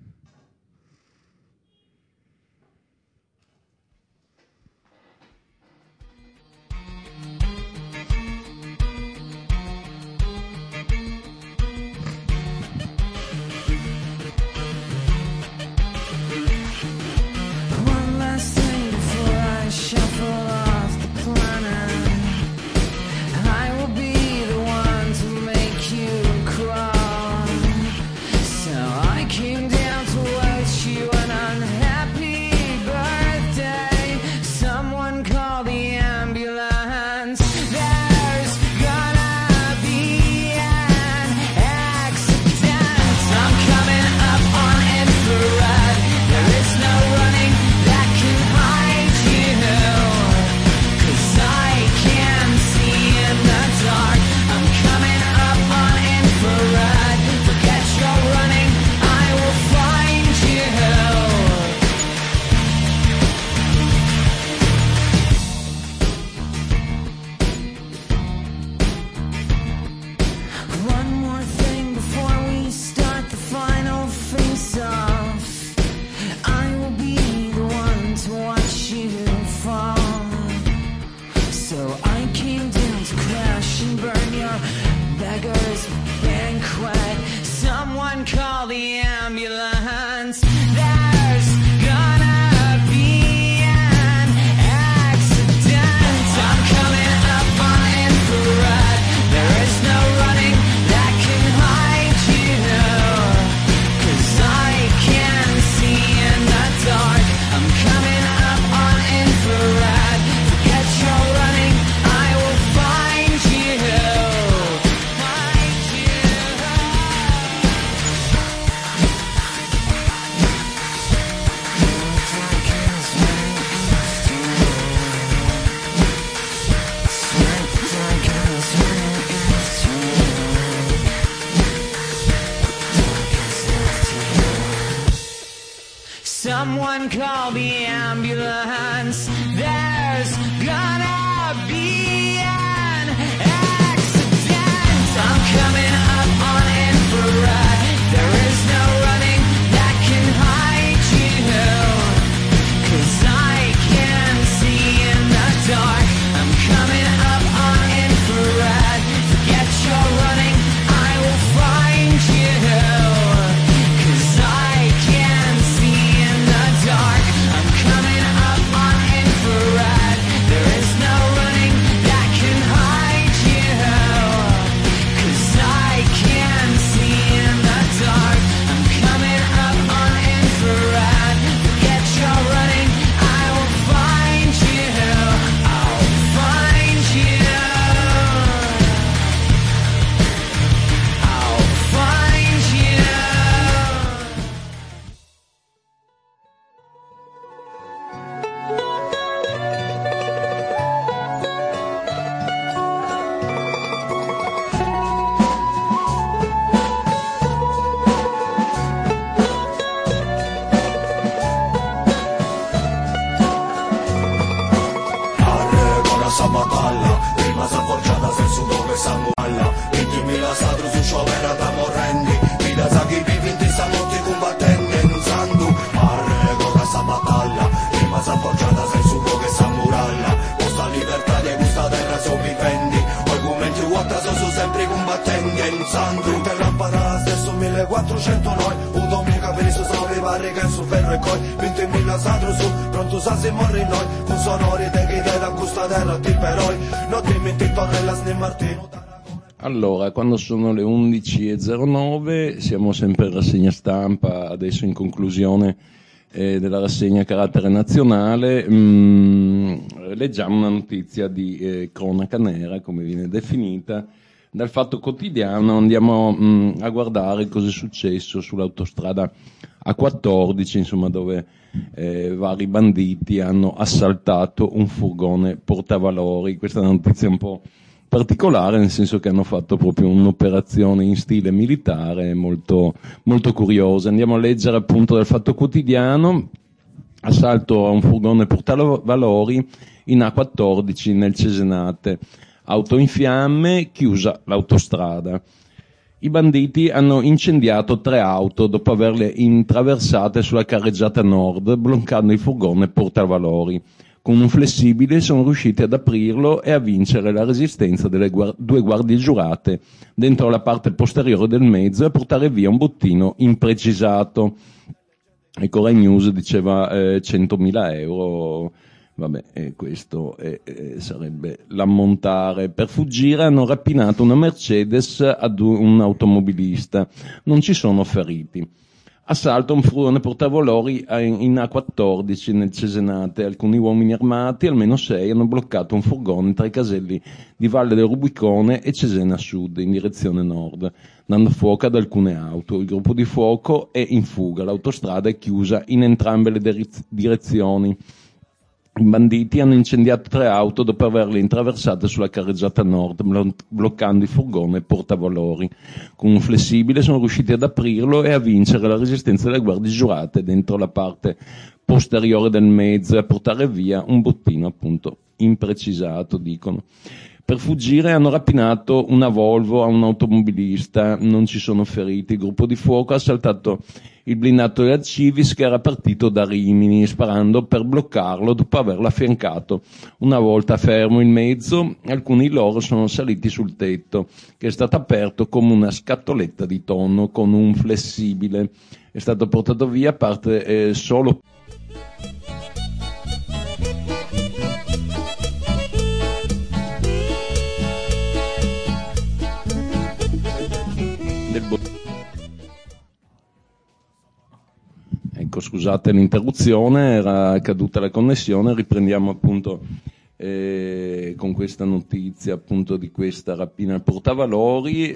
Someone call the ambulance. There's gonna be an accident. I'm coming up on infrared. There is no running that can hide you, 'cause I can see in the dark. I'm coming up on infrared. Forget your running, I will find you, 'cause I can see in the dark. I'm coming up on infrared. There is no running that can hide you, 'cause I can see in the dark. I'm coming up on infrared. Forget your running, I will find you. I'll find you. I'll find you. Arregola sa batalla, prima sa forgiata se su dove sa mualla. 20.000 sadru su sciopera da morrendi, vida sa chi vivi in tista molti combattenti in un sandu. Arregola sa battaglia, prima sa forgiata se su dove sa muralla. Questa libertà di questa terra sopravvivendi, argomenti vuota sono sempre combattenti in sandu. Per l'amparare stesso 1400 noi, un domenica per isso sa arrivare che su ferro e coi. 20.000 sadru su, pronto sa se morri noi, con sonori de che da questa terra ti peroi. Non dimentichi tornella Sne Martino. Allora, quando sono le 11:09, siamo sempre in rassegna stampa, adesso in conclusione della rassegna a carattere nazionale. Leggiamo una notizia di cronaca nera, come viene definita, Dal Fatto Quotidiano andiamo a guardare cosa è successo sull'autostrada A14, insomma, dove vari banditi hanno assaltato un furgone portavalori. Questa è una notizia un po' particolare, nel senso che hanno fatto proprio un'operazione in stile militare molto, molto curiosa. Andiamo a leggere appunto dal Fatto Quotidiano: assalto a un furgone portavalori in A14 nel Cesenate, auto in fiamme, chiusa l'autostrada. I banditi hanno incendiato 3 auto dopo averle intraversate sulla carreggiata nord, bloccando il furgone portavalori. Con un flessibile sono riusciti ad aprirlo e a vincere la resistenza delle 2 guardie giurate dentro la parte posteriore del mezzo e a portare via un bottino imprecisato. Ecco, Rai News diceva 100.000 euro. Vabbè, questo sarebbe l'ammontare. Per fuggire hanno rapinato una Mercedes ad un automobilista. Non ci sono feriti. Assalto a un furgone portavalori in A14 nel Cesenate. Alcuni uomini armati, almeno 6, hanno bloccato un furgone tra i caselli di Valle del Rubicone e Cesena Sud in direzione nord, dando fuoco ad alcune auto. Il gruppo di fuoco è in fuga. L'autostrada è chiusa in entrambe le direzioni. I banditi hanno incendiato 3 auto dopo averle intraversate sulla carreggiata nord, bloccando il furgone portavalori. Con un flessibile sono riusciti ad aprirlo e a vincere la resistenza delle guardie giurate dentro la parte posteriore del mezzo e a portare via un bottino, appunto, imprecisato, dicono. Per fuggire hanno rapinato una Volvo a un automobilista, non ci sono feriti. Il gruppo di fuoco ha assaltato il blindato della Civis che era partito da Rimini, sparando per bloccarlo dopo averlo affiancato. Una volta fermo in mezzo, alcuni di loro sono saliti sul tetto, che è stato aperto come una scatoletta di tonno con un flessibile. È stato portato via a parte solo del bottino. Ecco, scusate l'interruzione, era caduta la connessione. Riprendiamo appunto con questa notizia appunto di questa rapina al portavalori.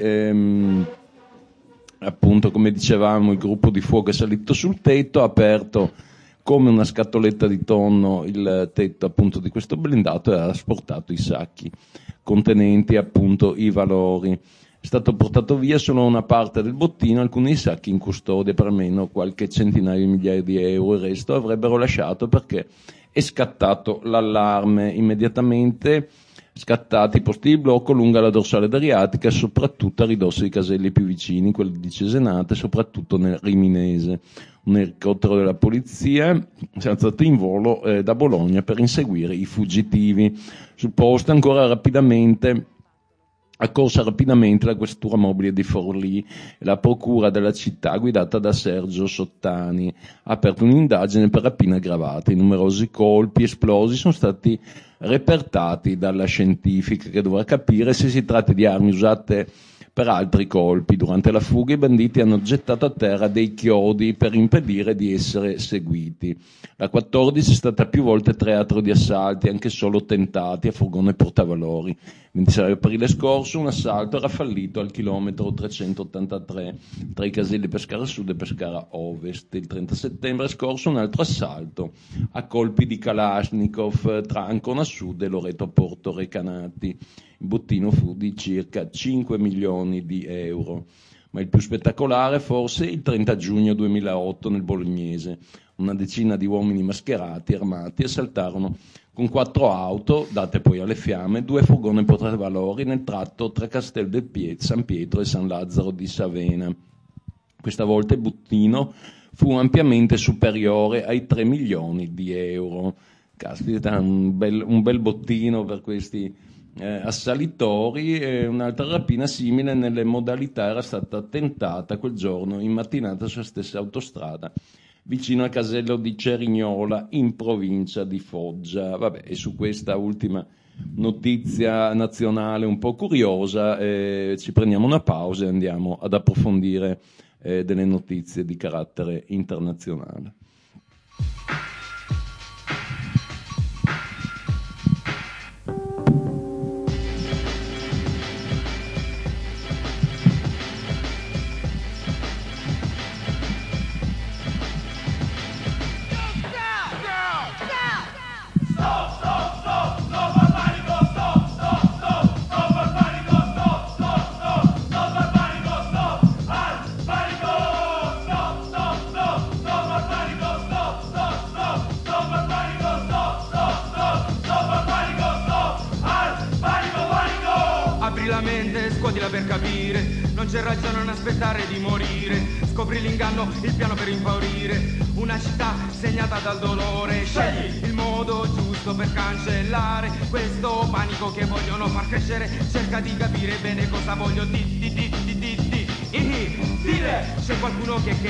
Appunto, come dicevamo, il gruppo di fuoco è salito sul tetto, ha aperto come una scatoletta di tonno il tetto appunto di questo blindato e ha asportato i sacchi contenenti appunto i valori. È stato portato via solo una parte del bottino, alcuni sacchi in custodia per almeno qualche centinaio di migliaia di euro. Il resto avrebbero lasciato perché è scattato l'allarme. Immediatamente scattati i posti di blocco lungo la dorsale adriatica, soprattutto a ridosso dei caselli più vicini, quelli di Cesenate, soprattutto nel Riminese. Un elicottero della polizia si è alzato in volo da Bologna per inseguire i fuggitivi. Sul posto accorsa rapidamente la questura mobile di Forlì e la procura della città guidata da Sergio Sottani ha aperto un'indagine per rapina aggravata. I numerosi colpi esplosi sono stati repertati dalla scientifica che dovrà capire se si tratta di armi usate per altri colpi. Durante la fuga i banditi hanno gettato a terra dei chiodi per impedire di essere seguiti. La 14 è stata più volte teatro di assalti, anche solo tentati, a furgone portavalori. Il 26 aprile scorso un assalto era fallito al chilometro 383 tra i caselli Pescara Sud e Pescara Ovest. Il 30 settembre scorso un altro assalto a colpi di Kalashnikov tra Ancona Sud e Loreto Porto Recanati. Il bottino fu di circa 5 milioni di euro. Ma il più spettacolare forse il 30 giugno 2008 nel Bolognese. Una decina di uomini mascherati, armati, assaltarono con 4 auto, date poi alle fiamme, 2 furgoni portavalori nel tratto tra Castel del San Pietro e San Lazzaro di Savena. Questa volta il bottino fu ampiamente superiore ai 3 milioni di euro. Caspita, un bel bottino per questi assalitori. Un'altra rapina simile nelle modalità era stata tentata quel giorno in mattinata sulla stessa autostrada vicino al casello di Cerignola in provincia di Foggia. Vabbè, e su questa ultima notizia nazionale un po' curiosa ci prendiamo una pausa e andiamo ad approfondire delle notizie di carattere internazionale. apri la mente, scuotila per capire. Non c'è ragione a non aspettare di morire. Scopri l'inganno, il piano per impaurire. Una città segnata dal dolore. Scegli il modo giusto per cancellare questo panico che vogliono far crescere. Cerca di capire bene cosa voglio dire. C'è qualcuno che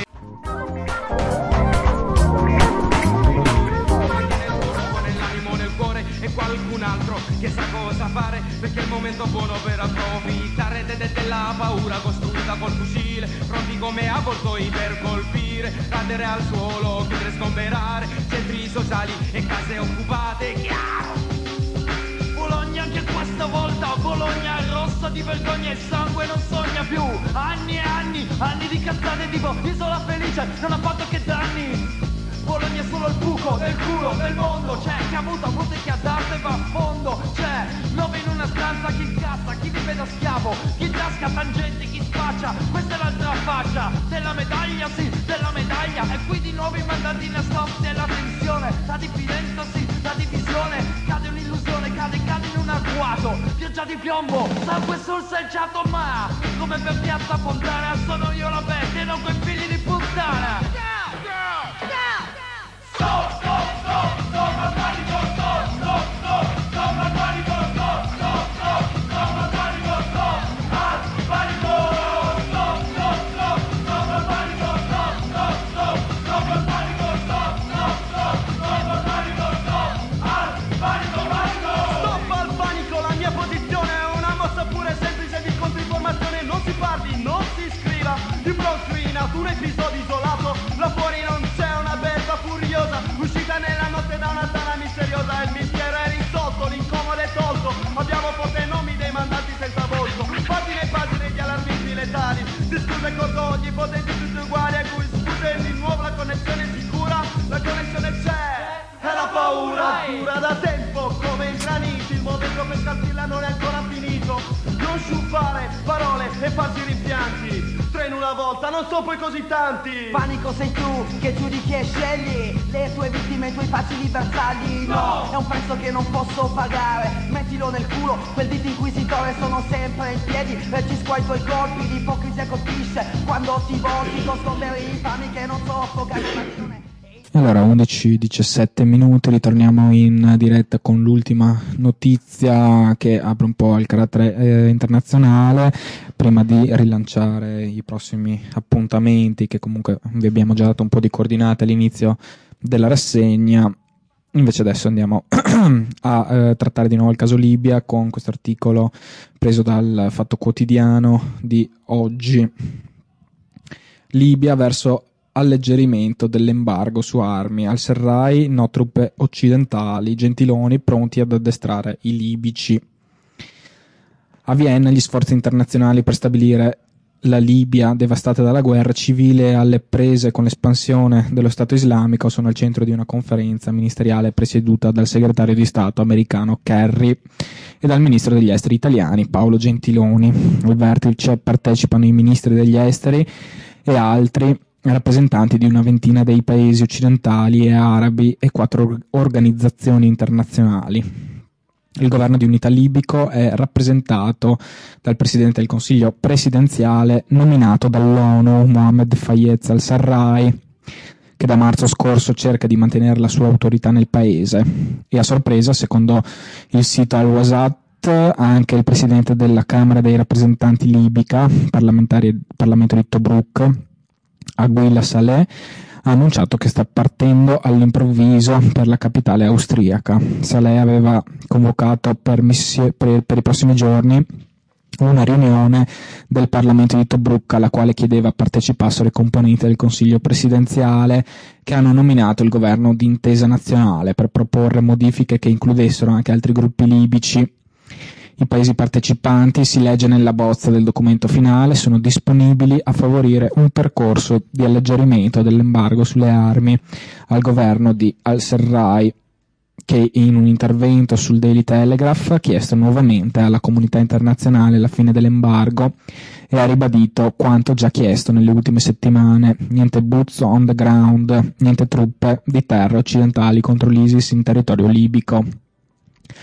e qualcun altro che sa cosa fare, perché è il momento buono per approfittare della paura costruita col fucile, pronti come avvoltoi per colpire, cadere al suolo, chiudere, sgomberare, centri sociali e case occupate, chiaro. Bologna anche questa volta, Bologna rossa di vergogna e sangue non sogna più, anni e anni di cazzate tipo Isola Felice, non ha fatto che danni. Bologna è solo il buco del culo del mondo. C'è chi ha avuto e chi ha dato e va a fondo. C'è 9 in una stanza, chi incassa, chi vive da schiavo, chi tasca tangenti, chi spaccia. Questa è l'altra faccia della medaglia, sì, della medaglia. E qui di nuovo i mandati nascosti e la tensione, la diffidenza, sì, la divisione. Cade un'illusione, cade in un agguato. Pioggia di piombo, sangue sul selciato, ma come per piazza Fontana sono io la bestia e non quei figli di puttana. Un episodio isolato, là fuori non c'è una belva furiosa, uscita nella notte da una tana misteriosa, il mistero è risolto, l'incomodo è tolto, abbiamo forte nomi dei mandati senza volto, pagine e pagine di allarmismi letali, di scuse e cortogli, potenti tutti uguali a cui sfugge di nuovo la connessione sicura, la connessione c'è, è la paura, dura da tempo come i graniti, il momento per scalzirla non è ancora finito, non sciupare parole e farsi rimpianti. In una volta, non so poi così tanti. Panico sei tu che giudichi e scegli le tue vittime, i tuoi facili bersagli. No, è un prezzo che non posso pagare. Mettilo nel culo, quel dito inquisitore, sono sempre in piedi. Reagisco ai tuoi colpi, l'ipocrisia colpisce quando ti volti con scomberi infami che non soffocano l'azione. Allora, 11:17 minuti, ritorniamo in diretta con l'ultima notizia che apre un po' il carattere internazionale, prima di rilanciare i prossimi appuntamenti che comunque vi abbiamo già dato un po' di coordinate all'inizio della rassegna. Invece adesso andiamo a trattare di nuovo il caso Libia con questo articolo preso dal Fatto Quotidiano di oggi. Libia verso alleggerimento dell'embargo su armi, al Serraj no truppe occidentali, Gentiloni pronti ad addestrare i libici. A Vienna gli sforzi internazionali per stabilire la Libia devastata dalla guerra civile alle prese con l'espansione dello Stato islamico sono al centro di una conferenza ministeriale presieduta dal segretario di Stato americano Kerry e dal ministro degli esteri italiani Paolo Gentiloni. Al vertice partecipano i ministri degli esteri e altri rappresentanti di una ventina dei paesi occidentali e arabi e 4 organizzazioni internazionali. Il governo di unità libico è rappresentato dal presidente del Consiglio presidenziale nominato dall'ONU, Mohammed Fayez al-Sarraj, che da marzo scorso cerca di mantenere la sua autorità nel paese. E a sorpresa, secondo il sito Al-Wasat, anche il presidente della Camera dei rappresentanti libica, Parlamento di Tobruk, Aguila Saleh, ha annunciato che sta partendo all'improvviso per la capitale austriaca. Saleh aveva convocato per i prossimi giorni una riunione del Parlamento di Tobruk alla quale chiedeva partecipassero i componenti del Consiglio presidenziale che hanno nominato il governo d'intesa nazionale per proporre modifiche che includessero anche altri gruppi libici. I paesi partecipanti, si legge nella bozza del documento finale, sono disponibili a favorire un percorso di alleggerimento dell'embargo sulle armi al governo di al-Serraj, che in un intervento sul Daily Telegraph ha chiesto nuovamente alla comunità internazionale la fine dell'embargo e ha ribadito quanto già chiesto nelle ultime settimane: niente boots on the ground, niente truppe di terra occidentali contro l'ISIS in territorio libico.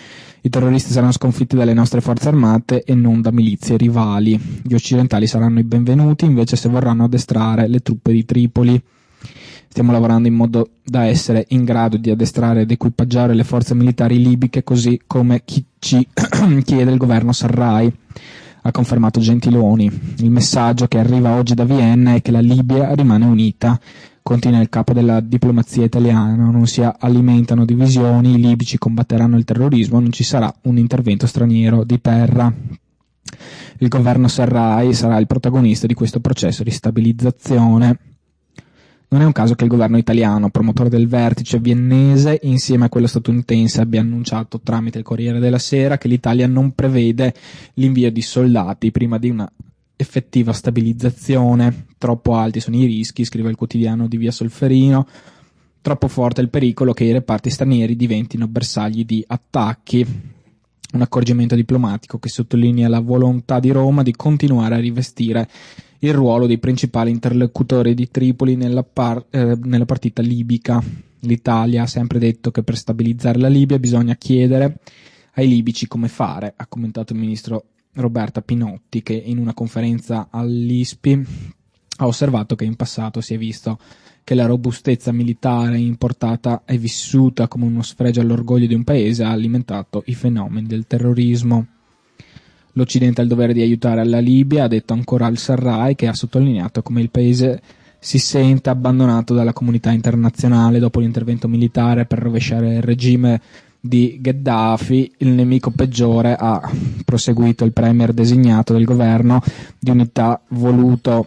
I terroristi saranno sconfitti dalle nostre forze armate e non da milizie rivali. Gli occidentali saranno i benvenuti invece se vorranno addestrare le truppe di Tripoli. Stiamo lavorando in modo da essere in grado di addestrare ed equipaggiare le forze militari libiche così come ci chiede il governo Sarraj, ha confermato Gentiloni. Il messaggio che arriva oggi da Vienna è che la Libia rimane unita. Continua il capo della diplomazia italiana, non si alimentano divisioni, i libici combatteranno il terrorismo, non ci sarà un intervento straniero di terra. Il governo Sarraj sarà il protagonista di questo processo di stabilizzazione. Non è un caso che il governo italiano, promotore del vertice viennese, insieme a quello statunitense, abbia annunciato tramite il Corriere della Sera che l'Italia non prevede l'invio di soldati prima di una effettiva stabilizzazione. Troppo alti sono i rischi, scrive il quotidiano di Via Solferino, troppo forte il pericolo che i reparti stranieri diventino bersagli di attacchi. Un accorgimento diplomatico che sottolinea la volontà di Roma di continuare a rivestire il ruolo dei principali interlocutori di Tripoli nella partita libica. L'Italia ha sempre detto che per stabilizzare la Libia bisogna chiedere ai libici come fare, ha commentato il ministro Roberta Pinotti, che in una conferenza all'ISPI ha osservato che in passato si è visto che la robustezza militare importata e vissuta come uno sfregio all'orgoglio di un paese ha alimentato i fenomeni del terrorismo. L'Occidente ha il dovere di aiutare la Libia, ha detto ancora al-Sarraj, che ha sottolineato come il paese si sente abbandonato dalla comunità internazionale dopo l'intervento militare per rovesciare il regime di Gheddafi. Il nemico peggiore, ha proseguito il premier designato del governo di unità voluto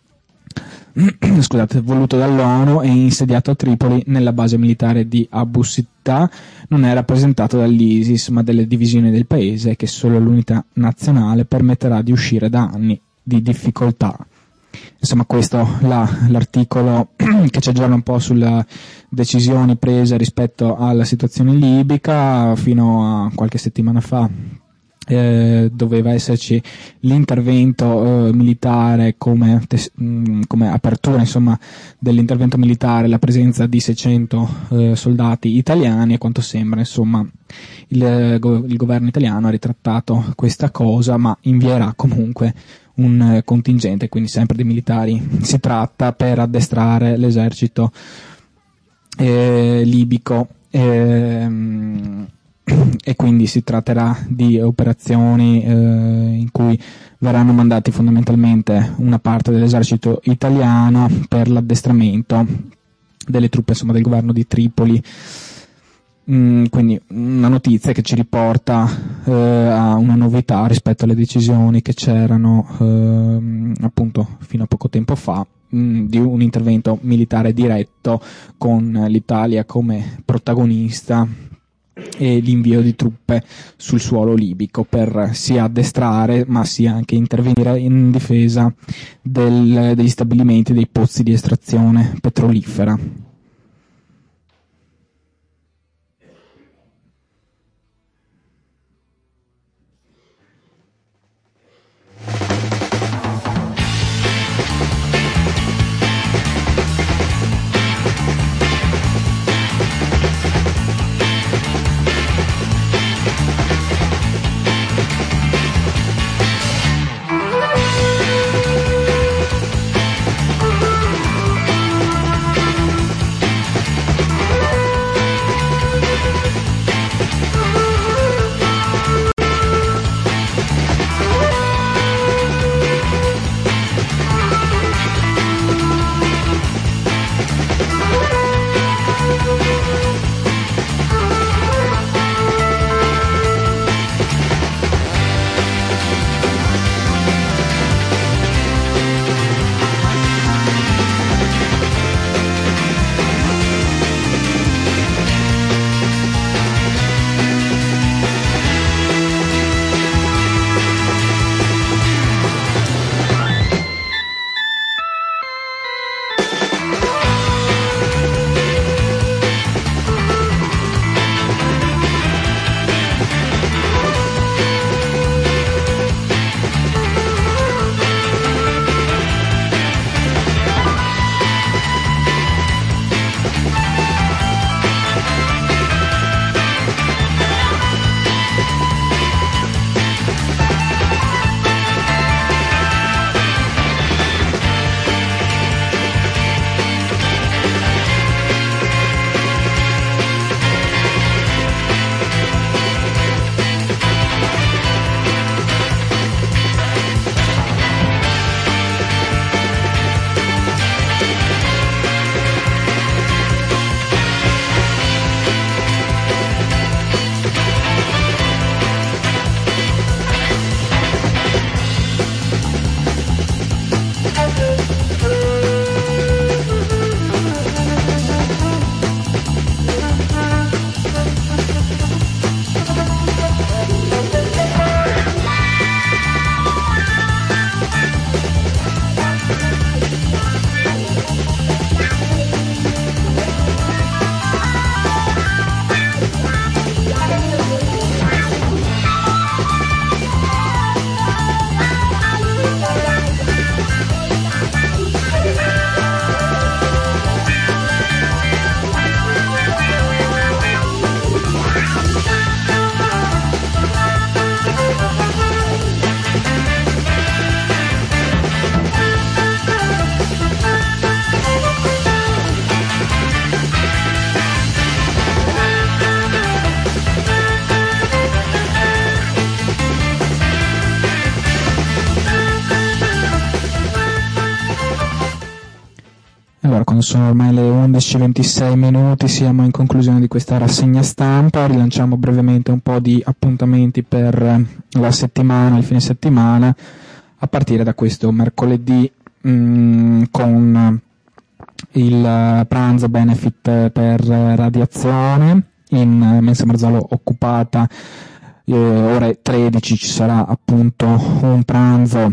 dall'ONU e insediato a Tripoli nella base militare di Abu Sittah, non è rappresentato dall'ISIS ma dalle divisioni del paese che solo l'unità nazionale permetterà di uscire da anni di difficoltà. Insomma, questo l'articolo che ci aggiorna un po' sulle decisioni prese rispetto alla situazione libica. Fino a qualche settimana fa doveva esserci l'intervento militare come apertura, insomma, dell'intervento militare, la presenza di 600 soldati italiani, e quanto sembra, insomma, il governo italiano ha ritrattato questa cosa, ma invierà comunque un contingente, quindi sempre di militari si tratta, per addestrare l'esercito libico, e quindi si tratterà di operazioni in cui verranno mandati fondamentalmente una parte dell'esercito italiano per l'addestramento delle truppe, insomma, del governo di Tripoli. Quindi una notizia che ci riporta a una novità rispetto alle decisioni che c'erano appunto fino a poco tempo fa, di un intervento militare diretto con l'Italia come protagonista e l'invio di truppe sul suolo libico per sia addestrare ma sia anche intervenire in difesa degli stabilimenti, dei pozzi di estrazione petrolifera. quando sono ormai le 11:26 minuti, siamo in conclusione di questa rassegna stampa. Rilanciamo brevemente un po' di appuntamenti per la settimana, il fine settimana, a partire da questo mercoledì con il pranzo benefit per radiazione in mensa Marzolo occupata. Ore 13 ci sarà appunto un pranzo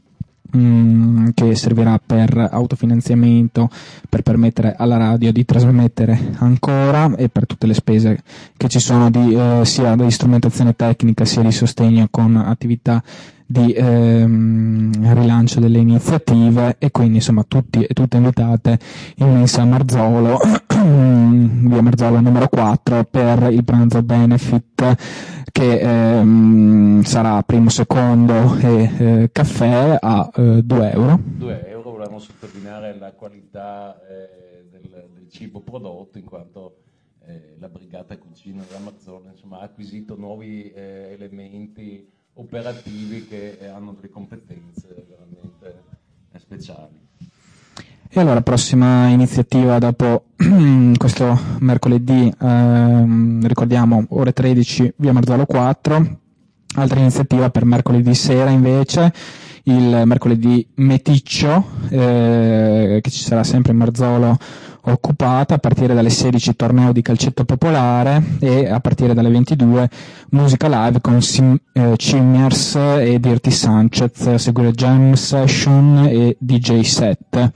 che servirà per autofinanziamento, per permettere alla radio di trasmettere ancora e per tutte le spese che ci sono sia di strumentazione tecnica sia di sostegno con attività di rilancio delle iniziative, e quindi insomma tutti e tutte invitate in mensa Marzolo via Marzolo numero 4 per il pranzo benefit che sarà primo, secondo e caffè a 2 euro. 2 euro, volevamo sottolineare la qualità del cibo prodotto, in quanto la brigata cucina della Marzolo insomma, ha acquisito nuovi elementi operativi che hanno delle competenze veramente speciali. E allora, prossima iniziativa dopo questo mercoledì, ricordiamo, ore 13, via Marzolo 4. Altra iniziativa per mercoledì sera invece, il mercoledì meticcio, che ci sarà sempre in Marzolo occupata, a partire dalle 16 torneo di calcetto popolare e a partire dalle 22 musica live con Chimers e Dirty Sanchez, a seguire jam session e DJ set.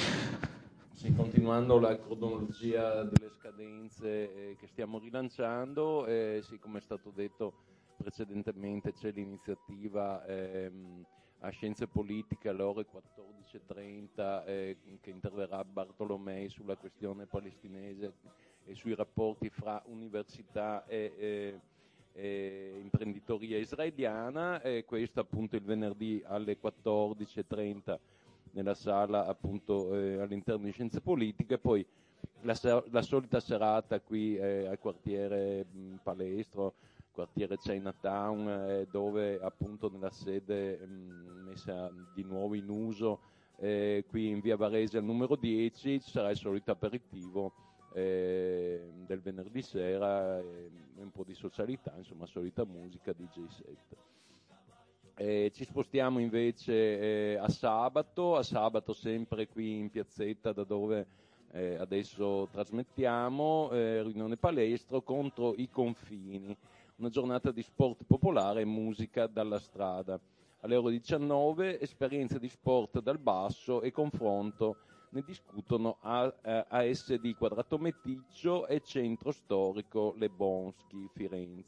Sì, continuando la cronologia delle scadenze che stiamo rilanciando, sì, come è stato detto precedentemente, c'è l'iniziativa a Scienze Politiche alle ore 14:30 che interverrà Bartolomei sulla questione palestinese e sui rapporti fra università e imprenditoria israeliana, e questo appunto il venerdì alle 14:30 nella sala appunto all'interno di Scienze Politiche. Poi la solita serata qui al quartiere Palestro, quartiere Chinatown, dove appunto nella sede messa di nuovo in uso qui in via Varese al numero 10 ci sarà il solito aperitivo del venerdì sera, un po' di socialità, insomma solita musica, DJ set. Ci spostiamo invece a sabato sempre qui in piazzetta da dove adesso trasmettiamo, riunione Palestro contro i confini, una giornata di sport popolare e musica dalla strada. Alle ore 19 esperienze di sport dal basso e confronto, ne discutono ASD Quadrato Meticcio e Centro Storico Le Bonschi Firenze.